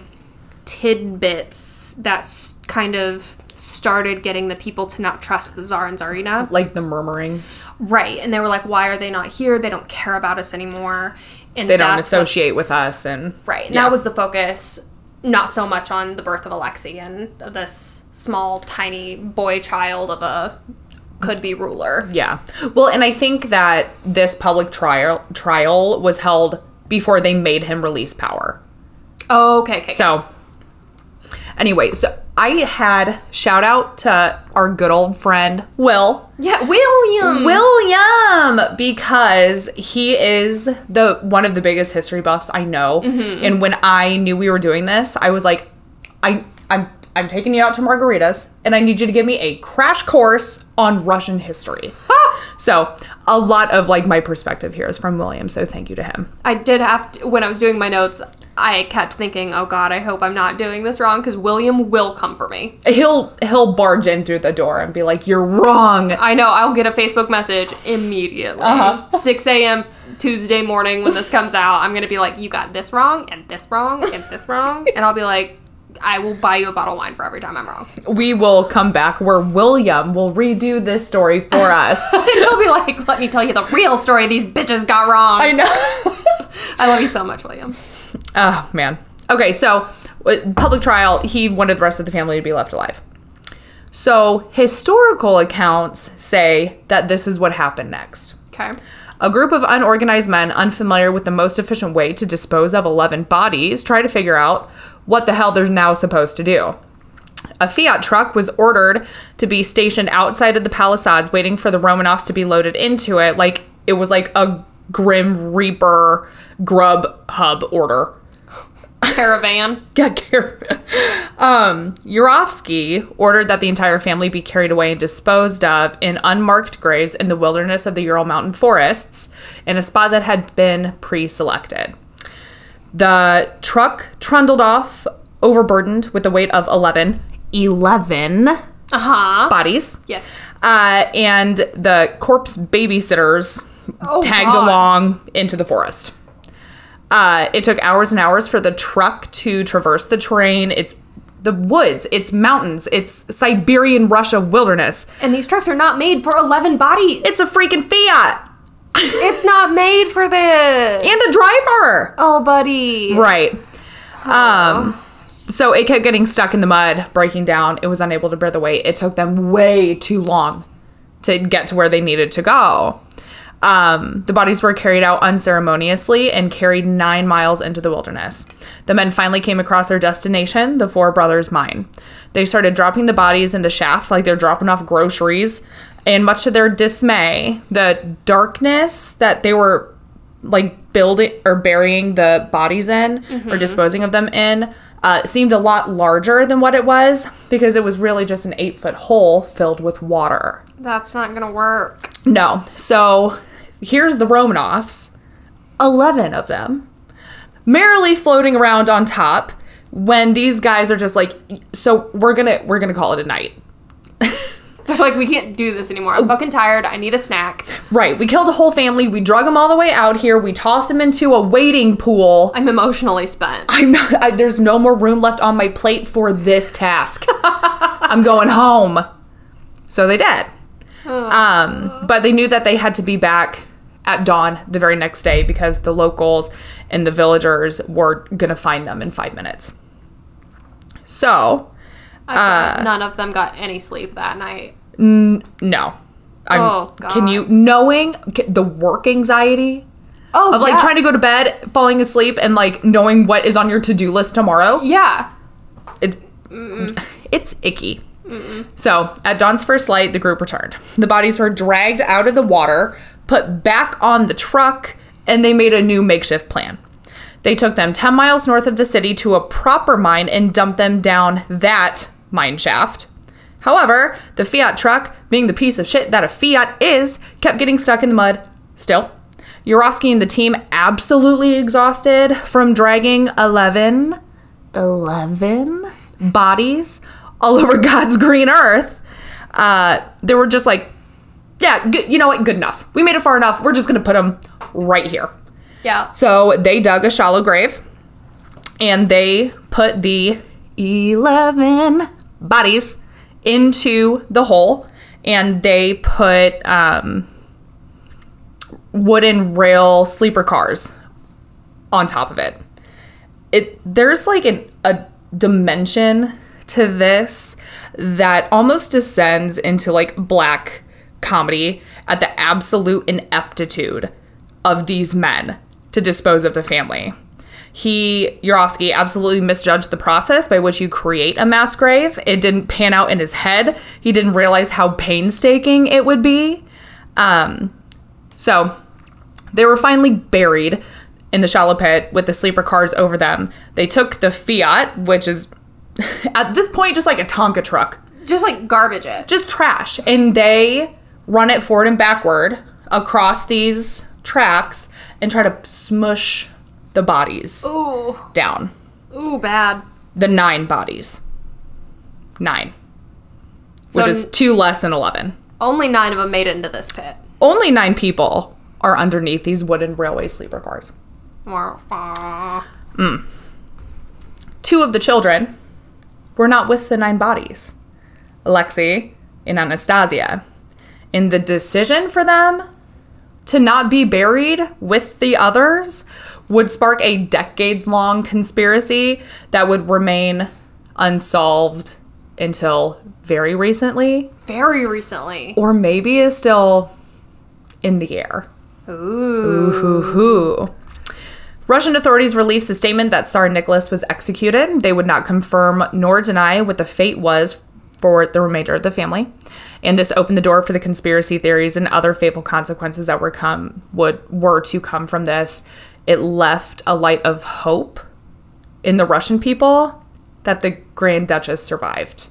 tidbits that s- kind of started getting the people to not trust the Tsar and Tsarina. Like the murmuring. Right. And they were like, why are they not here? They don't care about us anymore. And They don't that's what- associate with us. And right. And yeah. that was the focus, not so much on the birth of Alexei and this small, tiny boy child of a could-be ruler. Yeah. Well, and I think that this public trial trial was held before they made him release power. Oh, okay, okay. So, anyway, so I had shout out to our good old friend Will. yeah, William. William, because he is the one of the biggest history buffs I know. And when I knew we were doing this, I was like, I I'm I'm taking you out to Margaritas, and I need you to give me a crash course on Russian history. So a lot of like my perspective here is from William, so thank you to him. I did have to, when I was doing my notes, I kept thinking, oh God, I hope I'm not doing this wrong, because William will come for me. He'll he'll barge in through the door and be like, "You're wrong." I know, I'll get a Facebook message immediately. Uh-huh. six a.m. Tuesday morning when this comes out, I'm going to be like, you got this wrong, and this wrong, and this wrong. And I'll be like, I will buy you a bottle of wine for every time I'm wrong. We will come back where William will redo this story for us. And he'll be like, let me tell you the real story these bitches got wrong. I know. I love you so much, William. Oh, man. Okay, so uh, public trial, he wanted the rest of the family to be left alive. So historical accounts say that this is what happened next. Okay. A group of unorganized men unfamiliar with the most efficient way to dispose of eleven bodies try to figure out what the hell they're now supposed to do. A Fiat truck was ordered to be stationed outside of the palisades waiting for the Romanovs to be loaded into it. Like, it was like a Grim Reaper grub hub order. Caravan. Yeah, caravan. Um, Yurovsky ordered that the entire family be carried away and disposed of in unmarked graves in the wilderness of the Ural Mountain forests in a spot that had been pre-selected. The truck trundled off, overburdened with the weight of eleven, eleven Uh-huh. bodies. Yes. Uh, and the corpse babysitters Oh, tagged God. along into the forest. Uh, it took hours and hours for the truck to traverse the terrain. It's the woods. It's mountains. It's Siberian Russia wilderness. And these trucks are not made for eleven bodies. It's a freaking Fiat. It's not made for this. And a driver. Oh, buddy. Right. Um, so it kept getting stuck in the mud, breaking down. It was unable to bear the weight. It took them way too long to get to where they needed to go. Um, the bodies were carried out unceremoniously and carried nine miles into the wilderness. The men finally came across their destination, the Four Brothers Mine. They started dropping the bodies into shafts like they're dropping off groceries. And much to their dismay, the darkness that they were like building or burying the bodies in mm-hmm. or disposing of them in uh, seemed a lot larger than what it was because it was really just an eight foot hole filled with water. That's not gonna work. No. So here's the Romanovs, eleven of them, merrily floating around on top when these guys are just like, so we're gonna we're gonna call it a night. They're like, we can't do this anymore. I'm fucking tired. I need a snack. Right. We killed a whole family. We drug them all the way out here. We tossed them into a wading pool. I'm emotionally spent. I'm not, I, there's no more room left on my plate for this task. I'm going home. So they did. Um, but they knew that they had to be back at dawn the very next day because the locals and the villagers were going to find them in five minutes. So... Uh, none of them got any sleep that night. N- no. I'm, oh, God. Can you, knowing the work anxiety oh, of like yeah. trying to go to bed, falling asleep, and like knowing what is on your to-do list tomorrow? Yeah. It's, Mm-mm. It's icky. Mm-mm. So, at dawn's first light, the group returned. The bodies were dragged out of the water, put back on the truck, and they made a new makeshift plan. They took them ten miles north of the city to a proper mine and dumped them down that mine shaft. However, the Fiat truck, being the piece of shit that a Fiat is, kept getting stuck in the mud still. Urofsky and the team, absolutely exhausted from dragging eleven, eleven bodies all over God's green earth, uh, they were just like, yeah, good, you know what, good enough. We made it far enough. We're just going to put them right here. Yeah. So they dug a shallow grave, and they put the eleven bodies into the hole, and they put um, wooden rail sleeper cars on top of it. It there's like an, a dimension to this that almost descends into like black comedy at the absolute ineptitude of these men to dispose of the family. He, Urofsky, absolutely misjudged the process by which you create a mass grave. It didn't pan out in his head. He didn't realize how painstaking it would be. Um, so they were finally buried in the shallow pit with the sleeper cars over them. They took the Fiat, which is at this point just like a Tonka truck. Just like garbage it. Just trash. And they run it forward and backward across these tracks and try to smush the bodies Ooh. down. Ooh, bad. The nine bodies. Nine. So which is two less than eleven. Only nine of them made it into this pit. Only nine people are underneath these wooden railway sleeper cars. Mm. Two of the children were not with the nine bodies. Alexei and Anastasia. And the decision for them to not be buried with the others would spark a decades-long conspiracy that would remain unsolved until very recently. Very recently. Or maybe is still in the air. Ooh. Ooh, hoo, hoo. Russian authorities released a statement that Tsar Nicholas was executed. They would not confirm nor deny what the fate was for the remainder of the family. And this opened the door for the conspiracy theories and other fateful consequences that were come would were to come from this. It left a light of hope in the Russian people that the Grand Duchess survived.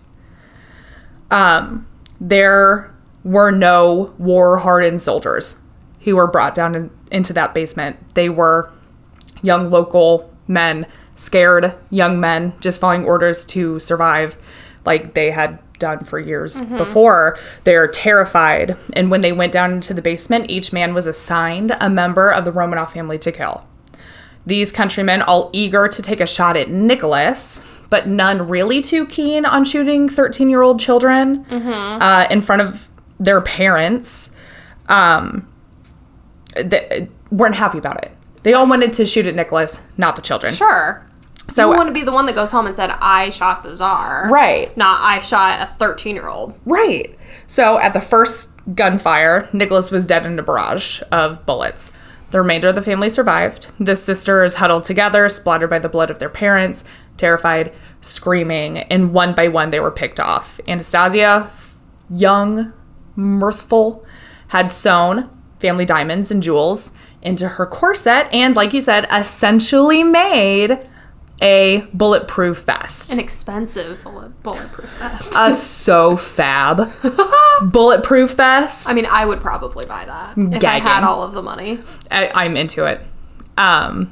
Um, there were no war-hardened soldiers who were brought down in, into that basement. They were young local men, scared young men, just following orders to survive like they had done for years mm-hmm. before. They're terrified. And when they went down into the basement, each man was assigned a member of the Romanov family to kill. These countrymen, all eager to take a shot at Nicholas, but none really too keen on shooting thirteen-year-old children mm-hmm. uh, in front of their parents, um, they weren't happy about it. They all wanted to shoot at Nicholas, not the children. Sure. So you want to be the one that goes home and said, I shot the Tsar. Right. Not, I shot a thirteen-year-old. Right. So at the first gunfire, Nicholas was dead in a barrage of bullets. The remainder of the family survived. The sisters huddled together, splattered by the blood of their parents, terrified, screaming, and one by one they were picked off. Anastasia, young, mirthful, had sewn family diamonds and jewels into her corset and, like you said, essentially made a bulletproof vest. An expensive bulletproof vest. A so fab bulletproof vest. I mean, I would probably buy that if Gagging. I had all of the money. I, I'm into it. Um,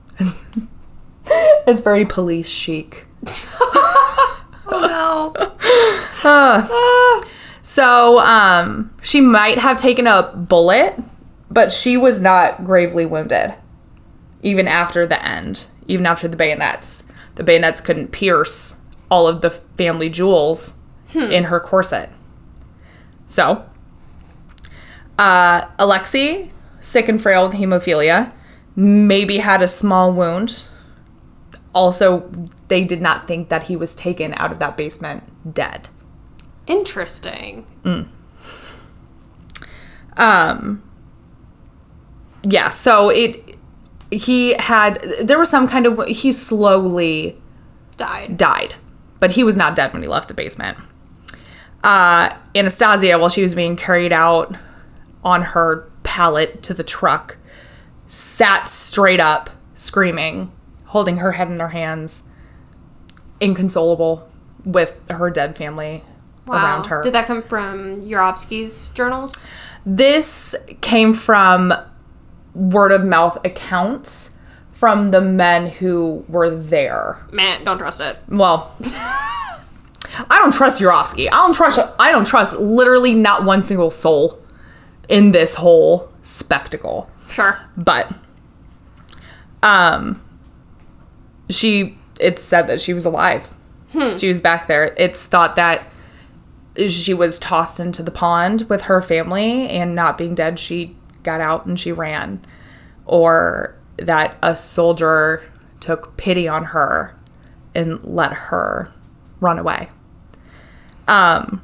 it's very police chic. Oh no. uh, so um, she might have taken a bullet, but she was not gravely wounded. Even after the end, even after the bayonets. The bayonets couldn't pierce all of the family jewels hmm. in her corset. So, uh, Alexei, sick and frail with hemophilia, maybe had a small wound. Also, they did not think that he was taken out of that basement dead. Interesting. Mm. Um. Yeah, so it... He had, there was some kind of, he slowly died. Died. but he was not dead when he left the basement. Uh, Anastasia, while she was being carried out on her pallet to the truck, sat straight up, screaming, holding her head in her hands, inconsolable with her dead family Wow. around her. Did that come from Yurovsky's journals? This came from word of mouth accounts from the men who were there. Man, don't trust it. Well, I don't trust Yurovsky. I don't trust. I don't trust literally not one single soul in this whole spectacle. Sure. But, um, she. It's said that she was alive. Hmm. She was back there. It's thought that she was tossed into the pond with her family, and not being dead, she got out and she ran. Or that a soldier took pity on her and let her run away. Um,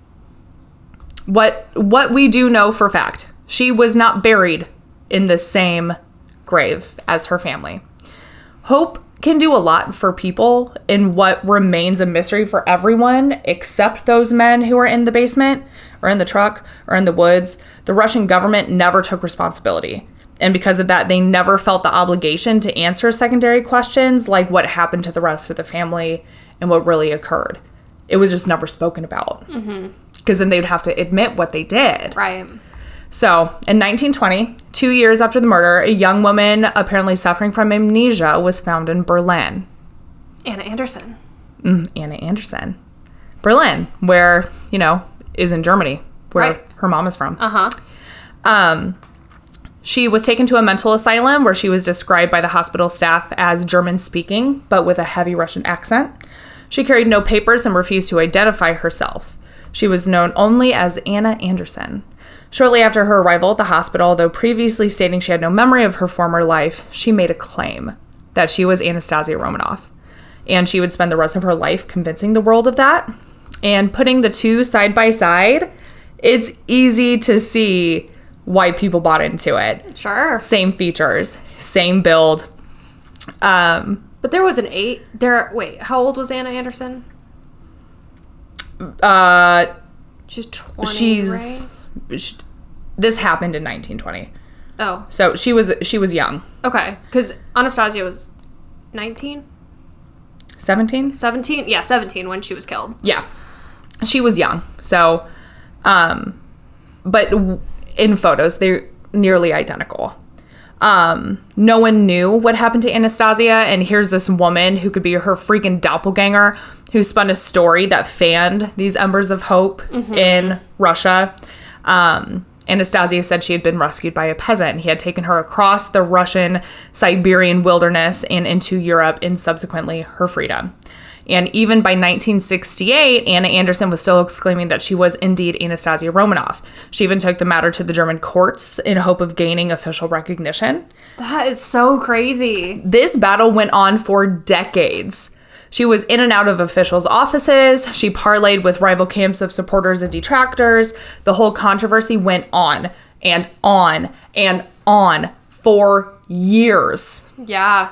what what we do know for fact, she was not buried in the same grave as her family. Hope can do a lot for people in what remains a mystery for everyone except those men who are in the basement or in the truck or in the woods. The Russian government never took responsibility. And because of that, they never felt the obligation to answer secondary questions like what happened to the rest of the family and what really occurred. It was just never spoken about. Because mm-hmm. then they'd have to admit what they did. Right. So, in nineteen twenty, two years after the murder, a young woman apparently suffering from amnesia was found in Berlin. Anna Anderson. Mm, Anna Anderson. Berlin, where, you know, is in Germany, where right. her mom is from. Uh-huh. Um, she was taken to a mental asylum where she was described by the hospital staff as German-speaking, but with a heavy Russian accent. She carried no papers and refused to identify herself. She was known only as Anna Anderson. Shortly after her arrival at the hospital, though previously stating she had no memory of her former life, she made a claim that she was Anastasia Romanoff. And she would spend the rest of her life convincing the world of that. And putting the two side by side, it's easy to see why people bought into it. Sure. Same features, same build. Um, but there was an eight. There. Wait, how old was Anna Anderson? Uh, she's twenty. She's. Right? She, this happened in nineteen twenty. Oh. So she was she was young. Okay, because Anastasia was nineteen? seventeen? seventeen? Yeah, seventeen when she was killed. Yeah. She was young. So, um, but in photos, they're nearly identical. Um, no one knew what happened to Anastasia, and here's this woman who could be her freaking doppelganger who spun a story that fanned these embers of hope mm-hmm. in Russia. Um, Anastasia said she had been rescued by a peasant. He had taken her across the Russian Siberian wilderness and into Europe, and subsequently her freedom. And even by nineteen sixty-eight, Anna Anderson was still exclaiming that she was indeed Anastasia Romanoff. She even took the matter to the German courts in hope of gaining official recognition. That is so crazy. This battle went on for decades. She was in and out of officials' offices. She parlayed with rival camps of supporters and detractors. The whole controversy went on and on and on for years. Yeah.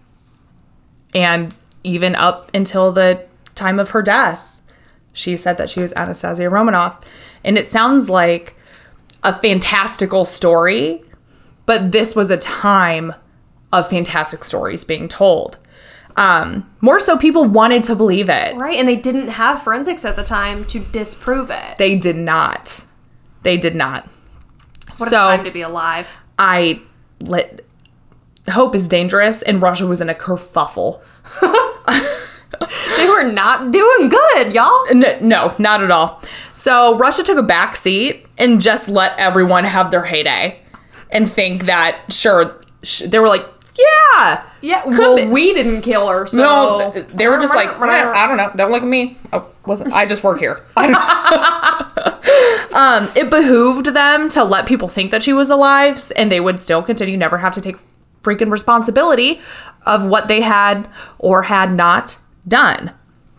And even up until the time of her death, she said that she was Anastasia Romanoff. And it sounds like a fantastical story, but this was a time of fantastic stories being told. Um, more so people wanted to believe it. Right, and they didn't have forensics at the time to disprove it. They did not. They did not. What so, a time to be alive. I let hope is dangerous, and Russia was in a kerfuffle. They were not doing good, y'all. No, no, not at all. So Russia took a back seat and just let everyone have their heyday and think that, sure, sh- they were like, yeah. Yeah, well, be. we didn't kill her, so. No, they were just like, I don't know, don't look at me. Oh, wasn't, I just work here. I don't um, it behooved them to let people think that she was alive, and they would still continue, never have to take freaking responsibility of what they had or had not done.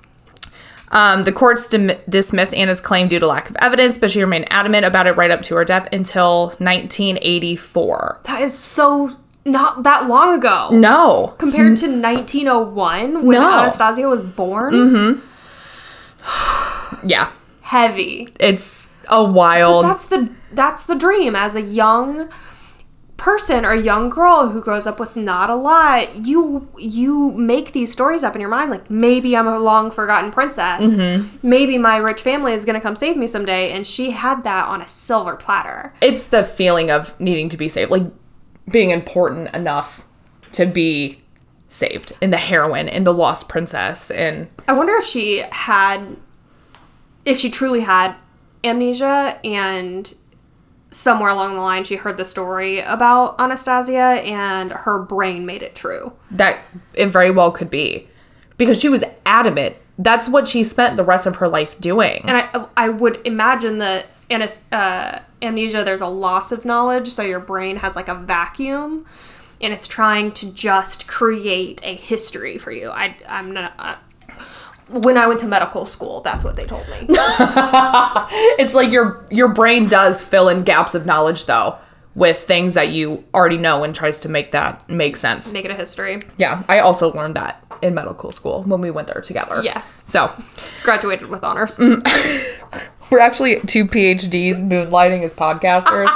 Um, the courts dim- dismissed Anna's claim due to lack of evidence, but she remained adamant about it right up to her death until nineteen eighty-four. That is so not that long ago. No. Compared to nineteen oh one when No. Anastasia was born. Mm-hmm. Yeah. Heavy. It's a wild... But that's the that's the dream as a young person or young girl who grows up with not a lot. You you make these stories up in your mind, like, maybe I'm a long forgotten princess. Mm-hmm. Maybe my rich family is going to come save me someday. And she had that on a silver platter. It's the feeling of needing to be saved, like being important enough to be saved, and the heroine and the lost princess. And I wonder if she had, if she truly had amnesia, and somewhere along the line she heard the story about Anastasia and her brain made it true. that it very well could be, because she was adamant. That's what she spent the rest of her life doing. And I I would imagine that in a, uh, amnesia, there's a loss of knowledge, so your brain has like a vacuum, and it's trying to just create a history for you. I, I'm not... Uh, when I went to medical school, that's what they told me. It's like your your brain does fill in gaps of knowledge, though, with things that you already know, and tries to make that make sense. Make it a history. Yeah, I also learned that in medical school when we went there together. Yes. So, Graduated with honors. we're actually two P H Ds moonlighting as podcasters.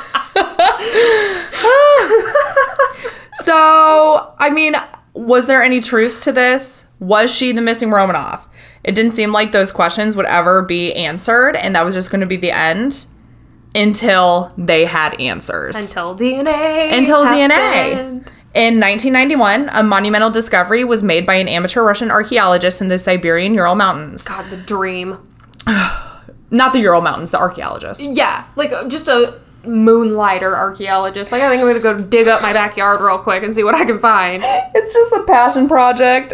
So, I mean, was there any truth to this? Was she the missing Romanoff? It didn't seem like those questions would ever be answered, and that was just going to be the end until they had answers. Until D N A Until happened. D N A. In nineteen ninety-one, a monumental discovery was made by an amateur Russian archaeologist in the Siberian Ural Mountains. God, the dream. Not the Ural Mountains, the archaeologist. Yeah, like uh, just a moonlighter archaeologist. Like, I think I'm gonna go dig up my backyard real quick and see what I can find. It's just a passion project.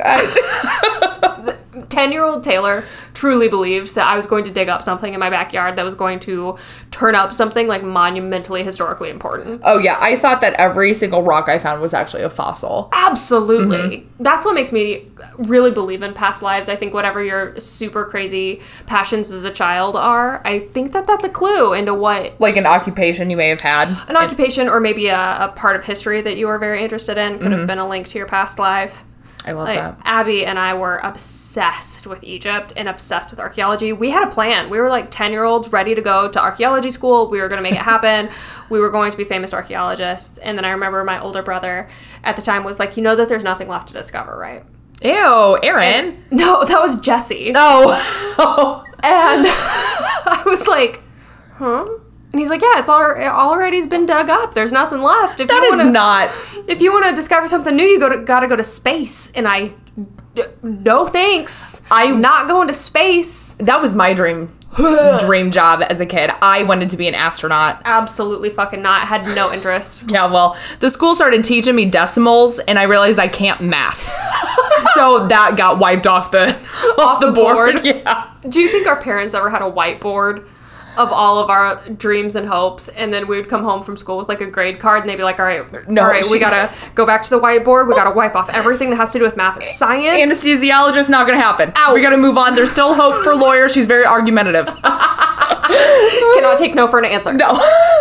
I... ten-year-old Taylor truly believed that I was going to dig up something in my backyard that was going to turn up something like monumentally historically important. Oh yeah, I thought that every single rock I found was actually a fossil. Absolutely. Mm-hmm. That's what makes me really believe in past lives. I think whatever your super crazy passions as a child are, I think that that's a clue into what Like an occupation you may have had. an occupation or maybe a, a part of history that you were very interested in could have been a link to your past life. I love Like, that. Abby and I were obsessed with Egypt and obsessed with archaeology. We had a plan. We were like ten-year-olds ready to go to archaeology school. We were going to make it happen. We were going to be famous archaeologists. And then I remember my older brother at the time was like, you know that there's nothing left to discover, right? Ew, Aaron. No, that was Jesse. Oh. And I was like, huh? And he's like, yeah, it's all, already's been dug up. There's nothing left. If That you is wanna, not... If you want to discover something new, you go to, gotta go to space. And I, no thanks. I'm not going to space. That was my dream dream job as a kid. I wanted to be an astronaut. Absolutely fucking not. Had no interest. Yeah, well, the school started teaching me decimals, and I realized I can't math. So that got wiped off the off the, the board. board? Yeah. Do you think our parents ever had a whiteboard of all of our dreams and hopes, and then we would come home from school with like a grade card, and they'd be like, all right, No, all right, we she's- gotta go back to the whiteboard. We gotta wipe off everything that has to do with math or science. Anesthesiologist, not gonna happen. Ow. We gotta move on. There's still hope for lawyer. She's very argumentative. Cannot take no for an answer. No.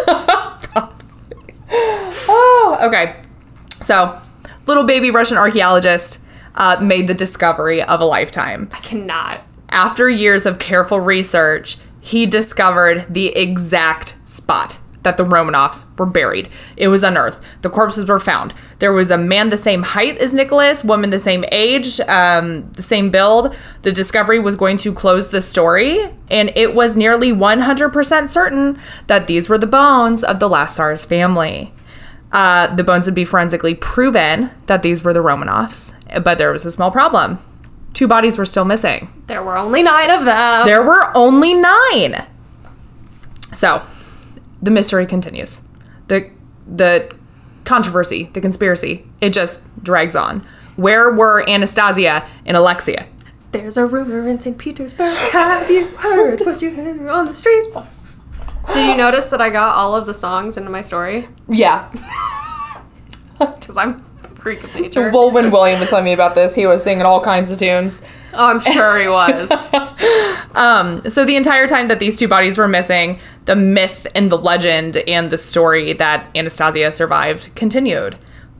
Oh, okay. So, little baby Russian archaeologist uh, made the discovery of a lifetime. I cannot. After years of careful research, he discovered the exact spot that the Romanovs were buried. It was unearthed. The corpses were found. There was a man the same height as Nicholas, woman the same age, um, the same build. The discovery was going to close the story, and it was nearly one hundred percent certain that these were the bones of the last Tsar's family. Uh, the bones would be forensically proven that these were the Romanovs, but there was a small problem. Two bodies were still missing. There were only nine of them. There were only nine. So, the mystery continues. The the controversy, the conspiracy, it just drags on. Where were Anastasia and Alexia? There's a rumor in Saint Petersburg. Have you heard what you heard on the street? Did you notice that I got all of the songs into my story? Yeah. Because I'm a freak of nature. Well, when William was telling me about this, he was singing all kinds of tunes. Oh, I'm sure he was. Um, so the entire time that these two bodies were missing, the myth and the legend and the story that Anastasia survived continued.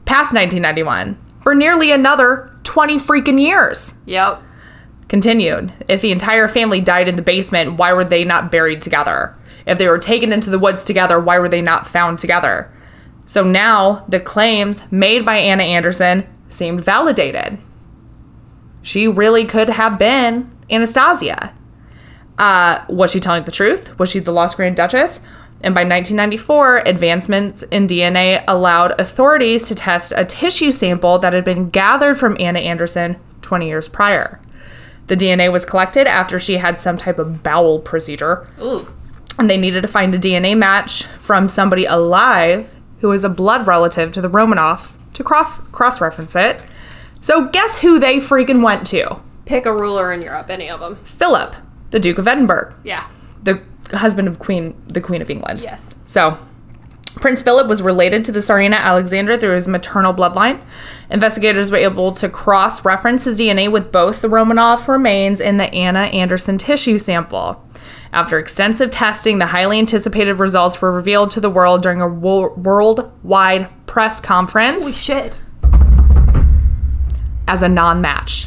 past nineteen ninety-one for nearly another twenty freaking years. Yep. Continued. If the entire family died in the basement, why were they not buried together? If they were taken into the woods together, why were they not found together? So now the claims made by Anna Anderson seemed validated. She really could have been Anastasia. Uh, was she telling the truth? Was she the lost Grand Duchess? And by nineteen ninety-four, advancements in D N A allowed authorities to test a tissue sample that had been gathered from Anna Anderson twenty years prior. The D N A was collected after she had some type of bowel procedure. Ooh. And they needed to find a D N A match from somebody alive who was a blood relative to the Romanovs to cross cross-reference it. So guess who they freaking went to? Pick a ruler in Europe, any of them. Philip, the Duke of Edinburgh. Yeah. The husband of Queen, the Queen of England. Yes. So, Prince Philip was related to the Tsarina Alexandra through his maternal bloodline. Investigators were able to cross-reference his D N A with both the Romanov remains and the Anna Anderson tissue sample. After extensive testing, the highly anticipated results were revealed to the world during a wo- worldwide press conference. Holy shit. As a non-match.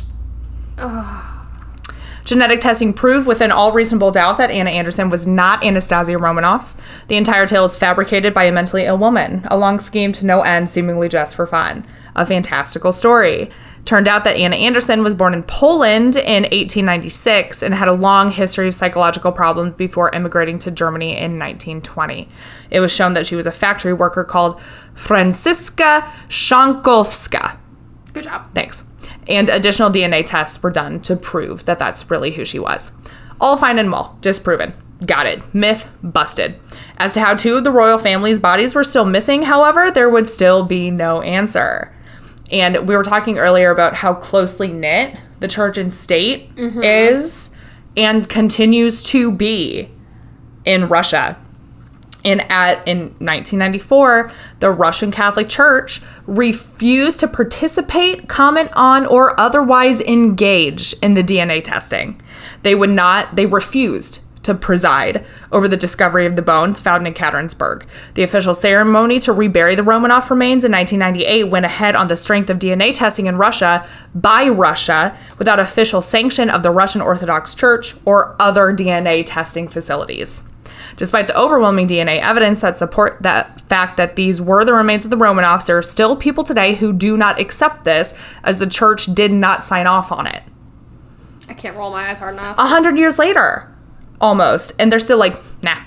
Genetic testing proved within all reasonable doubt that Anna Anderson was not Anastasia Romanoff. The entire tale is fabricated by a mentally ill woman, a long scheme to no end, seemingly just for fun. A fantastical story. Turned out that Anna Anderson was born in Poland in eighteen ninety-six and had a long history of psychological problems before immigrating to Germany in nineteen twenty. It was shown that she was a factory worker called Franciszka Szankowska. Good job. Thanks. And additional D N A tests were done to prove that that's really who she was. All fine and well. Disproven. Got it. Myth busted. As to how two of the royal family's bodies were still missing, however, there would still be no answer. And we were talking earlier about how closely knit the church and state mm-hmm. is and continues to be in Russia. And at, in nineteen ninety-four, the Russian Catholic Church refused to participate, comment on, or otherwise engage in the D N A testing. They would not, they refused to preside over the discovery of the bones found in Ekaterinburg. The official ceremony to rebury the Romanov remains in nineteen ninety-eight went ahead on the strength of D N A testing in Russia by Russia without official sanction of the Russian Orthodox Church or other D N A testing facilities. Despite the overwhelming D N A evidence that support that fact that these were the remains of the Romanovs, there are still people today who do not accept this, as the church did not sign off on it. I can't roll my eyes hard enough. A hundred years later, almost, and they're still like, nah.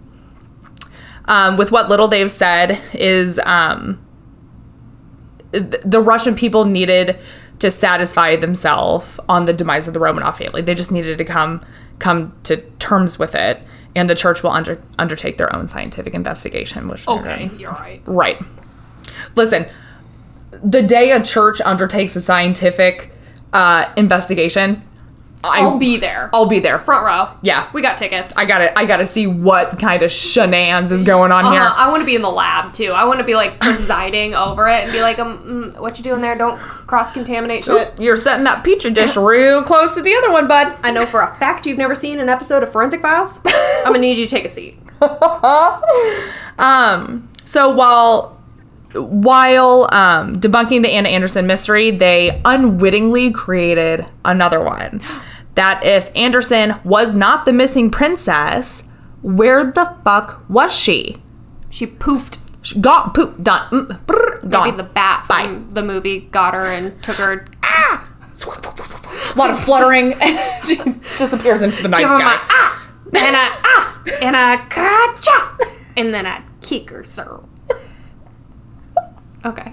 Um, with what little they've said is um, th- the Russian people needed to satisfy themselves on the demise of the Romanov family. They just needed to come come to terms with it. And the church will under, undertake their own scientific investigation. Which okay, you're right. Right. Listen, the day a church undertakes a scientific uh, investigation, I'll I, be there. I'll be there. Front row. Yeah. We got tickets. I gotta, I gotta see what kind of shenanigans is going on uh-huh. here. I want to be in the lab, too. I want to be, like, presiding over it and be like, um, mm, what you doing there? Don't cross-contaminate shit. You're setting that petri dish real close to the other one, bud. I know for a fact you've never seen an episode of Forensic Files. I'm gonna need you to take a seat. um, so while... While um, debunking the Anna Anderson mystery, they unwittingly created another one. That if Anderson was not the missing princess, where the fuck was she? She poofed. She got pooped. Done. Mm, brr, gone. Maybe the bat from Bye. the movie got her and took her. Ah! A lot of fluttering. And she disappears into the night Give sky. her my ah! And a ah! And a ka-cha! And then a kick her, sir. Okay.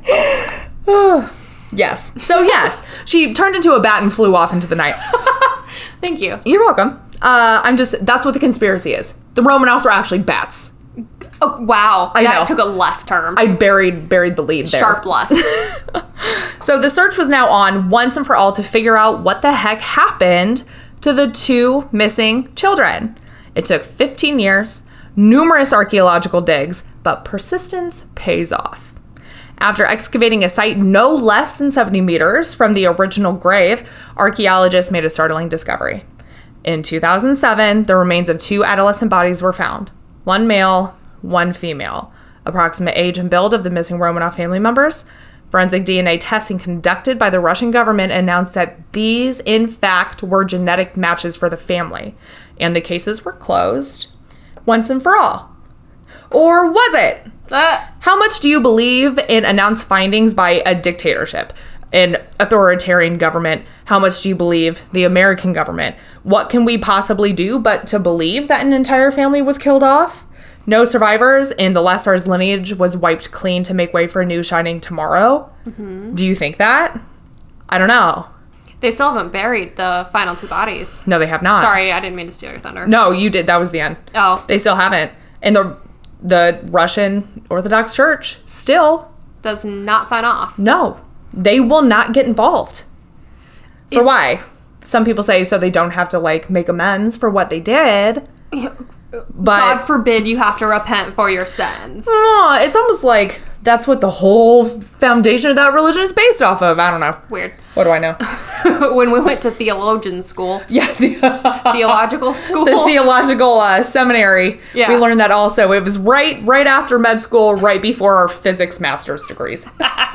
Yes. So, yes. She turned into a bat and flew off into the night. Thank you. You're welcome. Uh, I'm just... That's what the conspiracy is. The Romanovs were actually bats. Oh, wow. I that know. took a left turn. I buried buried the lead there. Sharp left. So the search was now on once and for all to figure out what the heck happened to the two missing children. It took fifteen years, numerous archaeological digs, but persistence pays off. After excavating a site no less than seventy meters from the original grave, archaeologists made a startling discovery. In two thousand seven, the remains of two adolescent bodies were found. One male, one female. Approximate age and build of the missing Romanov family members, Forensic D N A testing conducted by the Russian government announced that these, in fact, were genetic matches for the family, and the cases were closed once and for all. Or was it? Uh, How much do you believe in announced findings by a dictatorship, an authoritarian government? How much do you believe the American government? What can we possibly do but to believe that an entire family was killed off? No survivors, and the Lasar's lineage was wiped clean to make way for a new shining tomorrow? Mm-hmm. Do you think that? I don't know. they still haven't buried the final two bodies. No, they have not. Sorry, I didn't mean to steal your thunder. No, you did. That was the end. Oh. They still haven't. And the the Russian Orthodox Church still Does not sign off. no. They will not get involved. For It's- why? Some people say so they don't have to like make amends for what they did. But God forbid you have to repent for your sins. uh, it's almost like that's what the whole foundation of that religion is based off of. I don't know. Weird. What do I know? When we went to theologian school, Yeah, the, theological school. the theological uh, seminary. Yeah. We learned that also. It was right right after med school, right before our physics master's degrees.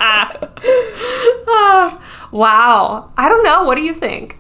Ah, wow. I don't know. What do you think?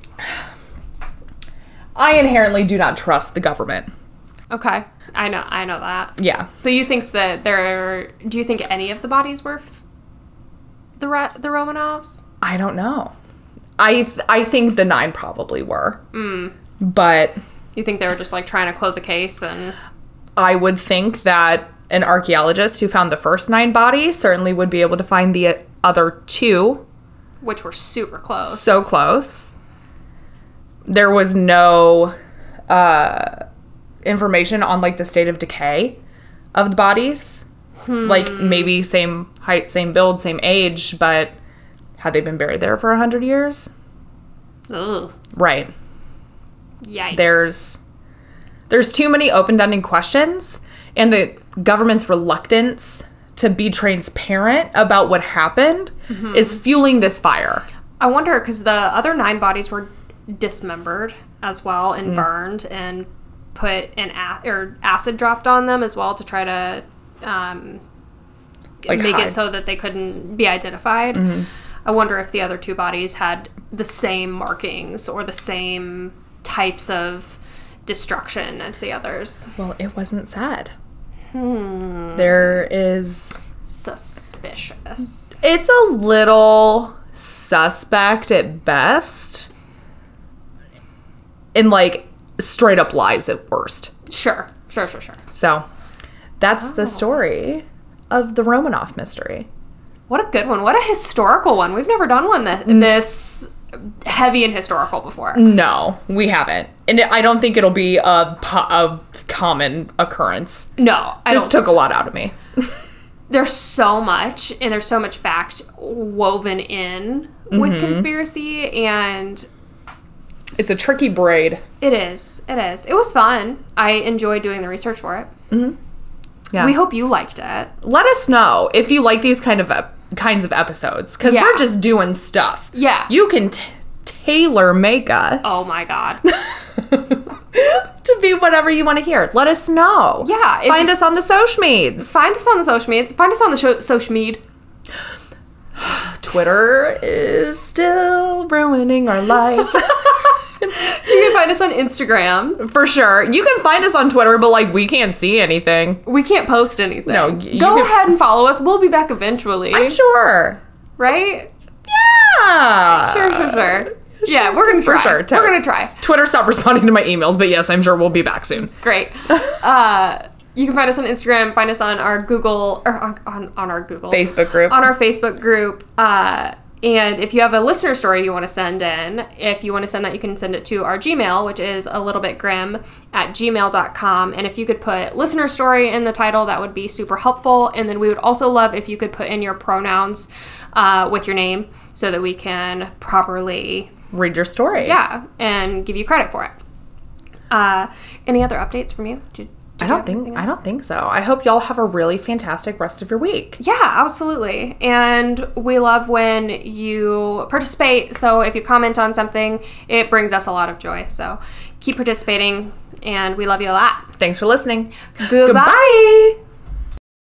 I inherently do not trust the government. Okay. I know. I know that. Yeah. So you think that there? Do you think any of the bodies were f- the Ra- the Romanovs? I don't know. I th- I think the nine probably were. Mm. But You think they were just like trying to close a case and? I would think that an archaeologist who found the first nine bodies certainly would be able to find the other two. Which were super close. So close. There was no uh, information on like the state of decay of the bodies. Hmm. Like maybe same height, same build, same age, but had they been buried there for a hundred years? Ugh. Right. Yikes. There's there's too many open-ended questions, and the government's reluctance to be transparent about what happened Mm-hmm. is fueling this fire. I wonder because the other nine bodies were dismembered as well Mm. and burned and put an a- or acid dropped on them as well to try to um, Like make hide. it so that they couldn't be identified. Mm-hmm. I wonder if the other two bodies had the same markings or the same types of destruction as the others. Well, it wasn't said. Hmm. There is... Suspicious. It's a little suspect at best. And, like, straight up lies at worst. Sure, sure, sure, sure. So, that's Oh. the story of the Romanov mystery. What a good one. What a historical one. We've never done one that, this heavy and historical before. No, we haven't. And I don't think it'll be a, po- a common occurrence. No, I This don't took think a lot out of me. there's so much and there's so much fact woven in with Mm-hmm. conspiracy, and It's a tricky braid. it is it is it was fun. I enjoyed doing the research for it. Yeah. We hope you liked it. Let us know if you like these kind of ep- kinds of episodes, because Yeah. we're just doing stuff. Yeah. You can t- tailor make us Oh my god. to be whatever you want to hear. Let us know. Yeah, if Find you- us on the social medias. Find us on the social medias. Find us on the sho- social media. Twitter is still ruining our life. You can find us on Instagram. For sure. You can find us on Twitter, but like we can't see anything. We can't post anything. No, y- you Go can- ahead and follow us. We'll be back eventually. I'm sure. Right? Yeah. Sure, sure, sure. Yeah, we're gonna For try. sure. We're totes. gonna try. Twitter stopped responding to my emails, but yes, I'm sure we'll be back soon. Great. Uh, you can find us on Instagram. Find us on our Google or on on, on our Google Facebook group. on our Facebook group. Uh, and if you have a listener story you want to send in, if you want to send that, you can send it to our Gmail, which is a little bit grim at gmail dot com. And if you could put listener story in the title, that would be super helpful. And then we would also love if you could put in your pronouns uh, with your name so that we can properly, Read your story. yeah, and give you credit for it. Uh, any other updates from you? Did, did I you don't have think anything I else? don't think so. I hope y'all have a really fantastic rest of your week. Yeah, absolutely. And we love when you participate. So if you comment on something, it brings us a lot of joy. So keep participating, and we love you a lot. Thanks for listening. Goodbye. Goodbye.